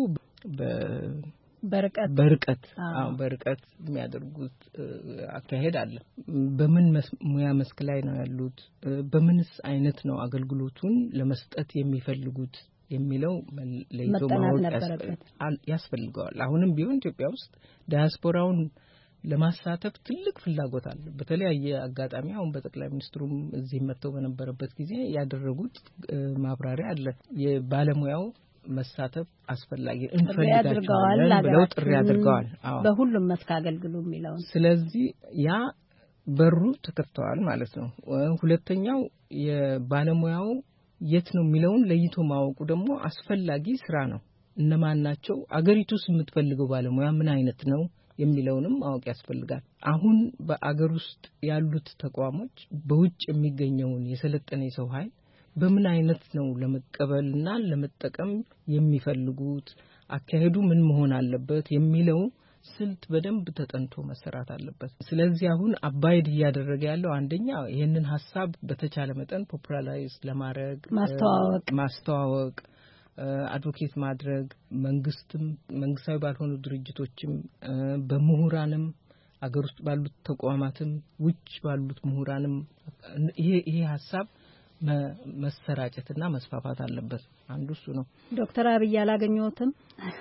በርቀት የሚያደርጉት አካሄድ አለ። በምን ሙያ መስክ ላይ ነው ያሉት፣ በምንስ አይነት ነው አገልግሎቱን ለመስጠት የሚፈልጉት የሚለው ለይቶ ማወቅ ያስፈልገዋል። አሁንም ቢሆን ኢትዮጵያ ውስጥ ዲያስፖራውን ለማሳተፍ ትልቅ ፍላጎት አለ። በተለያየ አጋጣሚ አሁን በጠቅላይ ሚኒስትሩም እዚህ መጥተው በነበረበት ጊዜ ያደረጉት ማብራሪያ አለ። የባለሙያው መሳተፍ አስፈላጊ እንፈልጋለን ብለው ጥሪ አድርገዋል። በሁሉም መስክ አገልግሉ የሚለው። ስለዚህ ያ በሩ ተከፍተዋል ማለት ነው። ሁለተኛው የባለሙያው የት ነው የሚለውን ለይቶ ማወቁ ደግሞ አስፈላጊ ስራ ነው። እነማን ናቸው፣ አገሪቱስ የምትፈልገው ባለሙያ ምን አይነት ነው የሚለውንም ማወቅ ያስፈልጋል። አሁን በአገር ውስጥ ያሉት ተቋሞች በውጭ የሚገኘውን የሰለጠነ የሰው ኃይል በምን አይነት ነው ለመቀበልና ለመጠቀም የሚፈልጉት አካሄዱ ምን መሆን አለበት የሚለው ስልት በደንብ ተጠንቶ መሰራት አለበት። ስለዚህ አሁን አባይድ እያደረገ ያለው አንደኛ ይሄንን ሐሳብ በተቻለ መጠን ፖፑላራይዝ ለማድረግ ማስተዋወቅ አድቮኬት ማድረግ መንግስትም መንግስታዊ ባልሆኑ ድርጅቶችም በመሁራንም አገር ውስጥ ባሉት ተቋማትም ውጭ ባሉት መሁራንም ይሄ ሐሳብ መሰራጨትና መስፋፋት አለበት። አንዱ እሱ ነው። ዶክተር አብይ አላገኘሁትም።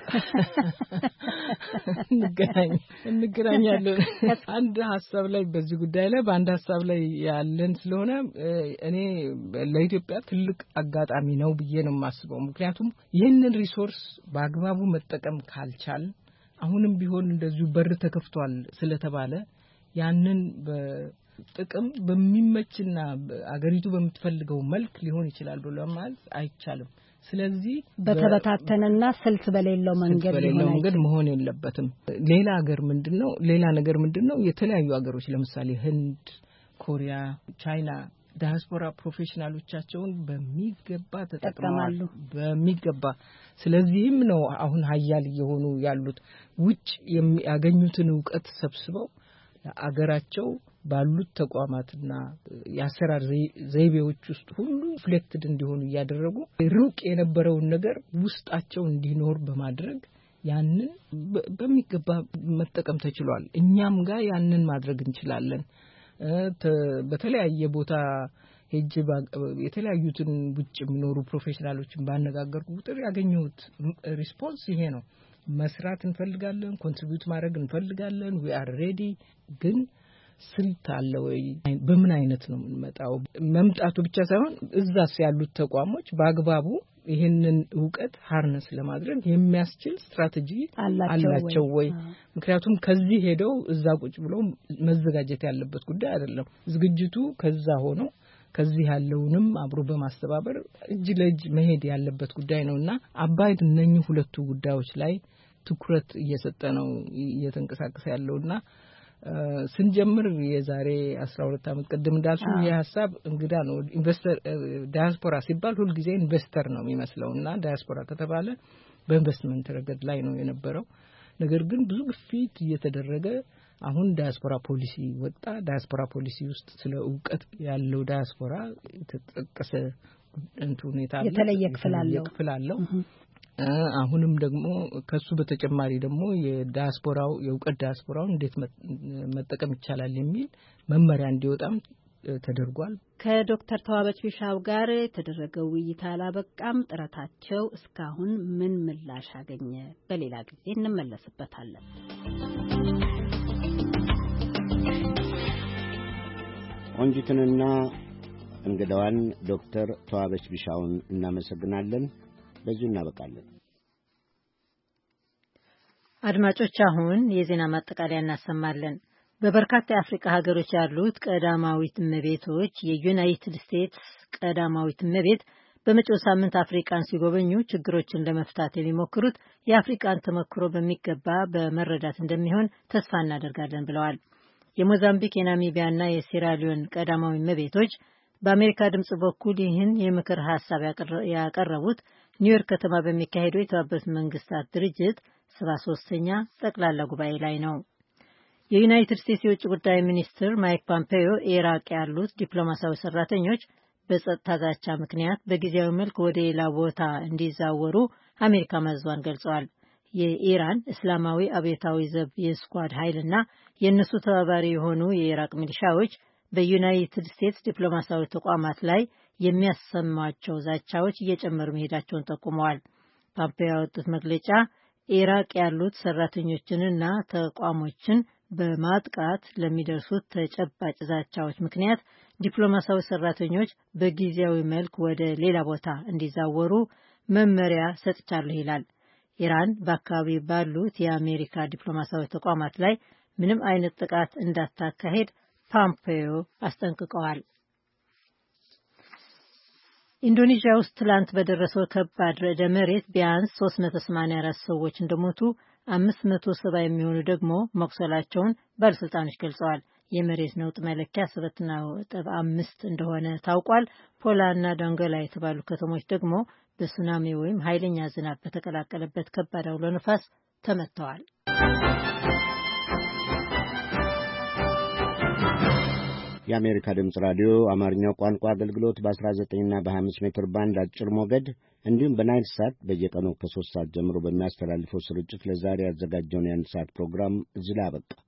እንገናኛለን አንድ ሐሳብ ላይ በዚህ ጉዳይ ላይ በአንድ ሐሳብ ላይ ያለን ስለሆነ እኔ ለኢትዮጵያ ትልቅ አጋጣሚ ነው ብዬ ነው የማስበው። ምክንያቱም ይህንን ሪሶርስ በአግባቡ መጠቀም ካልቻል አሁንም ቢሆን እንደዚሁ በር ተከፍቷል ስለተባለ ያንን ጥቅም በሚመችና አገሪቱ በምትፈልገው መልክ ሊሆን ይችላል ብሎ ማለት አይቻልም። ስለዚህ በተበታተነና ስልት በሌለው መንገድ መሆን የለበትም። ሌላ ነገር ምንድነው የተለያዩ ሀገሮች ለምሳሌ ህንድ፣ ኮሪያ፣ ቻይና ዳያስፖራ ፕሮፌሽናሎቻቸውን በሚገባ ተጠቅመዋል በሚገባ። ስለዚህም ነው አሁን ሀያል እየሆኑ ያሉት ውጭ የሚያገኙትን ዕውቀት ሰብስበው አገራቸው ባሉት ተቋማትና የአሰራር ዘይቤዎች ውስጥ ሁሉ ፍሌክትድ እንዲሆኑ ያደረጉ ሩቅ የነበረውን ነገር ውስጣቸው እንዲኖር በማድረግ ያንን በሚገባ መጠቀም ተችሏል። እኛም ጋር ያንን ማድረግ እንችላለን። በተለያየ ቦታ ሄጄ የተለያዩትን ውጭ የሚኖሩ ፕሮፌሽናሎችን ባነጋገርኩ ቁጥር ያገኘሁት ሪስፖንስ ይሄ ነው። መስራት እንፈልጋለን፣ ኮንትሪቢዩት ማድረግ እንፈልጋለን፣ we are ready ግን ስልት አለ ወይ? በምን አይነት ነው የምንመጣው? መምጣቱ ብቻ ሳይሆን እዛስ ያሉት ተቋሞች በአግባቡ ይሄንን ዕውቀት ሃርነስ ለማድረግ የሚያስችል ስትራቴጂ አላቸው ወይ? ምክንያቱም ከዚህ ሄደው እዛ ቁጭ ብሎ መዘጋጀት ያለበት ጉዳይ አይደለም። ዝግጅቱ ከዛ ሆኖ ከዚህ ያለውንም አብሮ በማስተባበር እጅ ለእጅ መሄድ ያለበት ጉዳይ ነውና አባይድ እነኚህ ሁለቱ ጉዳዮች ላይ ትኩረት እየሰጠ ነው እየተንቀሳቀሰ ያለውና ስንጀምር የዛሬ 12 ዓመት ቀደም እንዳልኩ የሐሳብ እንግዳ ነው። ኢንቨስተር ዳያስፖራ ሲባል ሁሉ ጊዜ ኢንቨስተር ነው የሚመስለውና ዳያስፖራ ከተባለ በኢንቨስትመንት ረገድ ላይ ነው የነበረው። ነገር ግን ብዙ ግፊት እየተደረገ አሁን ዳያስፖራ ፖሊሲ ወጣ። ዳያስፖራ ፖሊሲ ውስጥ ስለ ዕውቀት ያለው ዳያስፖራ የተጠቀሰ ሁኔታ አለ። የተለየ ክፍል አለው። አሁንም ደግሞ ከሱ በተጨማሪ ደግሞ የዳያስፖራው የዕውቀት ዳያስፖራው እንዴት መጠቀም ይቻላል የሚል መመሪያ እንዲወጣም ተደርጓል። ከዶክተር ተዋበች ቢሻው ጋር የተደረገው ውይይት አላበቃም። ጥረታቸው እስካሁን ምን ምላሽ አገኘ? በሌላ ጊዜ እንመለስበታለን። ቆንጂትንና እንግዳዋን ዶክተር ተዋበች ቢሻውን እናመሰግናለን። በዚሁ እናበቃለን። አድማጮች አሁን የዜና ማጠቃለያ እናሰማለን። በበርካታ የአፍሪካ ሀገሮች ያሉት ቀዳማዊት እመቤቶች የዩናይትድ ስቴትስ ቀዳማዊት እመቤት በመጪው ሳምንት አፍሪካን ሲጎበኙ ችግሮችን ለመፍታት የሚሞክሩት የአፍሪካን ተሞክሮ በሚገባ በመረዳት እንደሚሆን ተስፋ እናደርጋለን ብለዋል። የሞዛምቢክ፣ የናሚቢያና የሴራሊዮን ቀዳማዊ እመቤቶች በአሜሪካ ድምጽ በኩል ይህን የምክር ሐሳብ ያቀረቡት ኒውዮርክ ከተማ በሚካሄደው የተባበሩት መንግስታት ድርጅት 73ኛ ጠቅላላ ጉባኤ ላይ ነው። የዩናይትድ ስቴትስ የውጭ ጉዳይ ሚኒስትር ማይክ ፖምፔዮ ኢራቅ ያሉት ዲፕሎማሲያዊ ሰራተኞች በጸጥታ ዛቻ ምክንያት በጊዜያዊ መልክ ወደ ሌላ ቦታ እንዲዛወሩ አሜሪካ ማዘዟን ገልጸዋል። የኢራን እስላማዊ አብዮታዊ ዘብ የስኳድ ኃይልና የእነሱ ተባባሪ የሆኑ የኢራቅ ሚሊሻዎች በዩናይትድ ስቴትስ ዲፕሎማሲያዊ ተቋማት ላይ የሚያሰማቸው ዛቻዎች እየጨመሩ መሄዳቸውን ጠቁመዋል። ፖምፔዮ ያወጡት መግለጫ ኢራቅ ያሉት ሰራተኞችንና ተቋሞችን በማጥቃት ለሚደርሱት ተጨባጭ ዛቻዎች ምክንያት ዲፕሎማሲያዊ ሰራተኞች በጊዜያዊ መልክ ወደ ሌላ ቦታ እንዲዛወሩ መመሪያ ሰጥቻለሁ ይላል። ኢራን በአካባቢ ባሉት የአሜሪካ ዲፕሎማሲያዊ ተቋማት ላይ ምንም አይነት ጥቃት እንዳታካሄድ ፖምፔዮ አስጠንቅቀዋል። ኢንዶኔዥያ ውስጥ ትላንት በደረሰው ከባድ ርዕደ መሬት ቢያንስ 384 ሰዎች እንደሞቱ 570 የሚሆኑ ደግሞ መቁሰላቸውን ባለስልጣኖች ገልጸዋል። የመሬት ነውጥ መለኪያ 7.5 እንደሆነ ታውቋል። ፖላና ዳንጎላ የተባሉ ከተሞች ደግሞ በሱናሚ ወይም ኃይለኛ ዝናብ በተቀላቀለበት ከባድ አውሎ ነፋስ ተመትተዋል። የአሜሪካ ድምፅ ራዲዮ አማርኛው ቋንቋ አገልግሎት በ19ና በ25 ሜትር ባንድ አጭር ሞገድ እንዲሁም በናይል ሳት በየቀኑ ከ3 ሰዓት ጀምሮ በሚያስተላልፈው ስርጭት ለዛሬ ያዘጋጀውን የአንድ ሰዓት ፕሮግራም እዚህ ላይ አበቃ።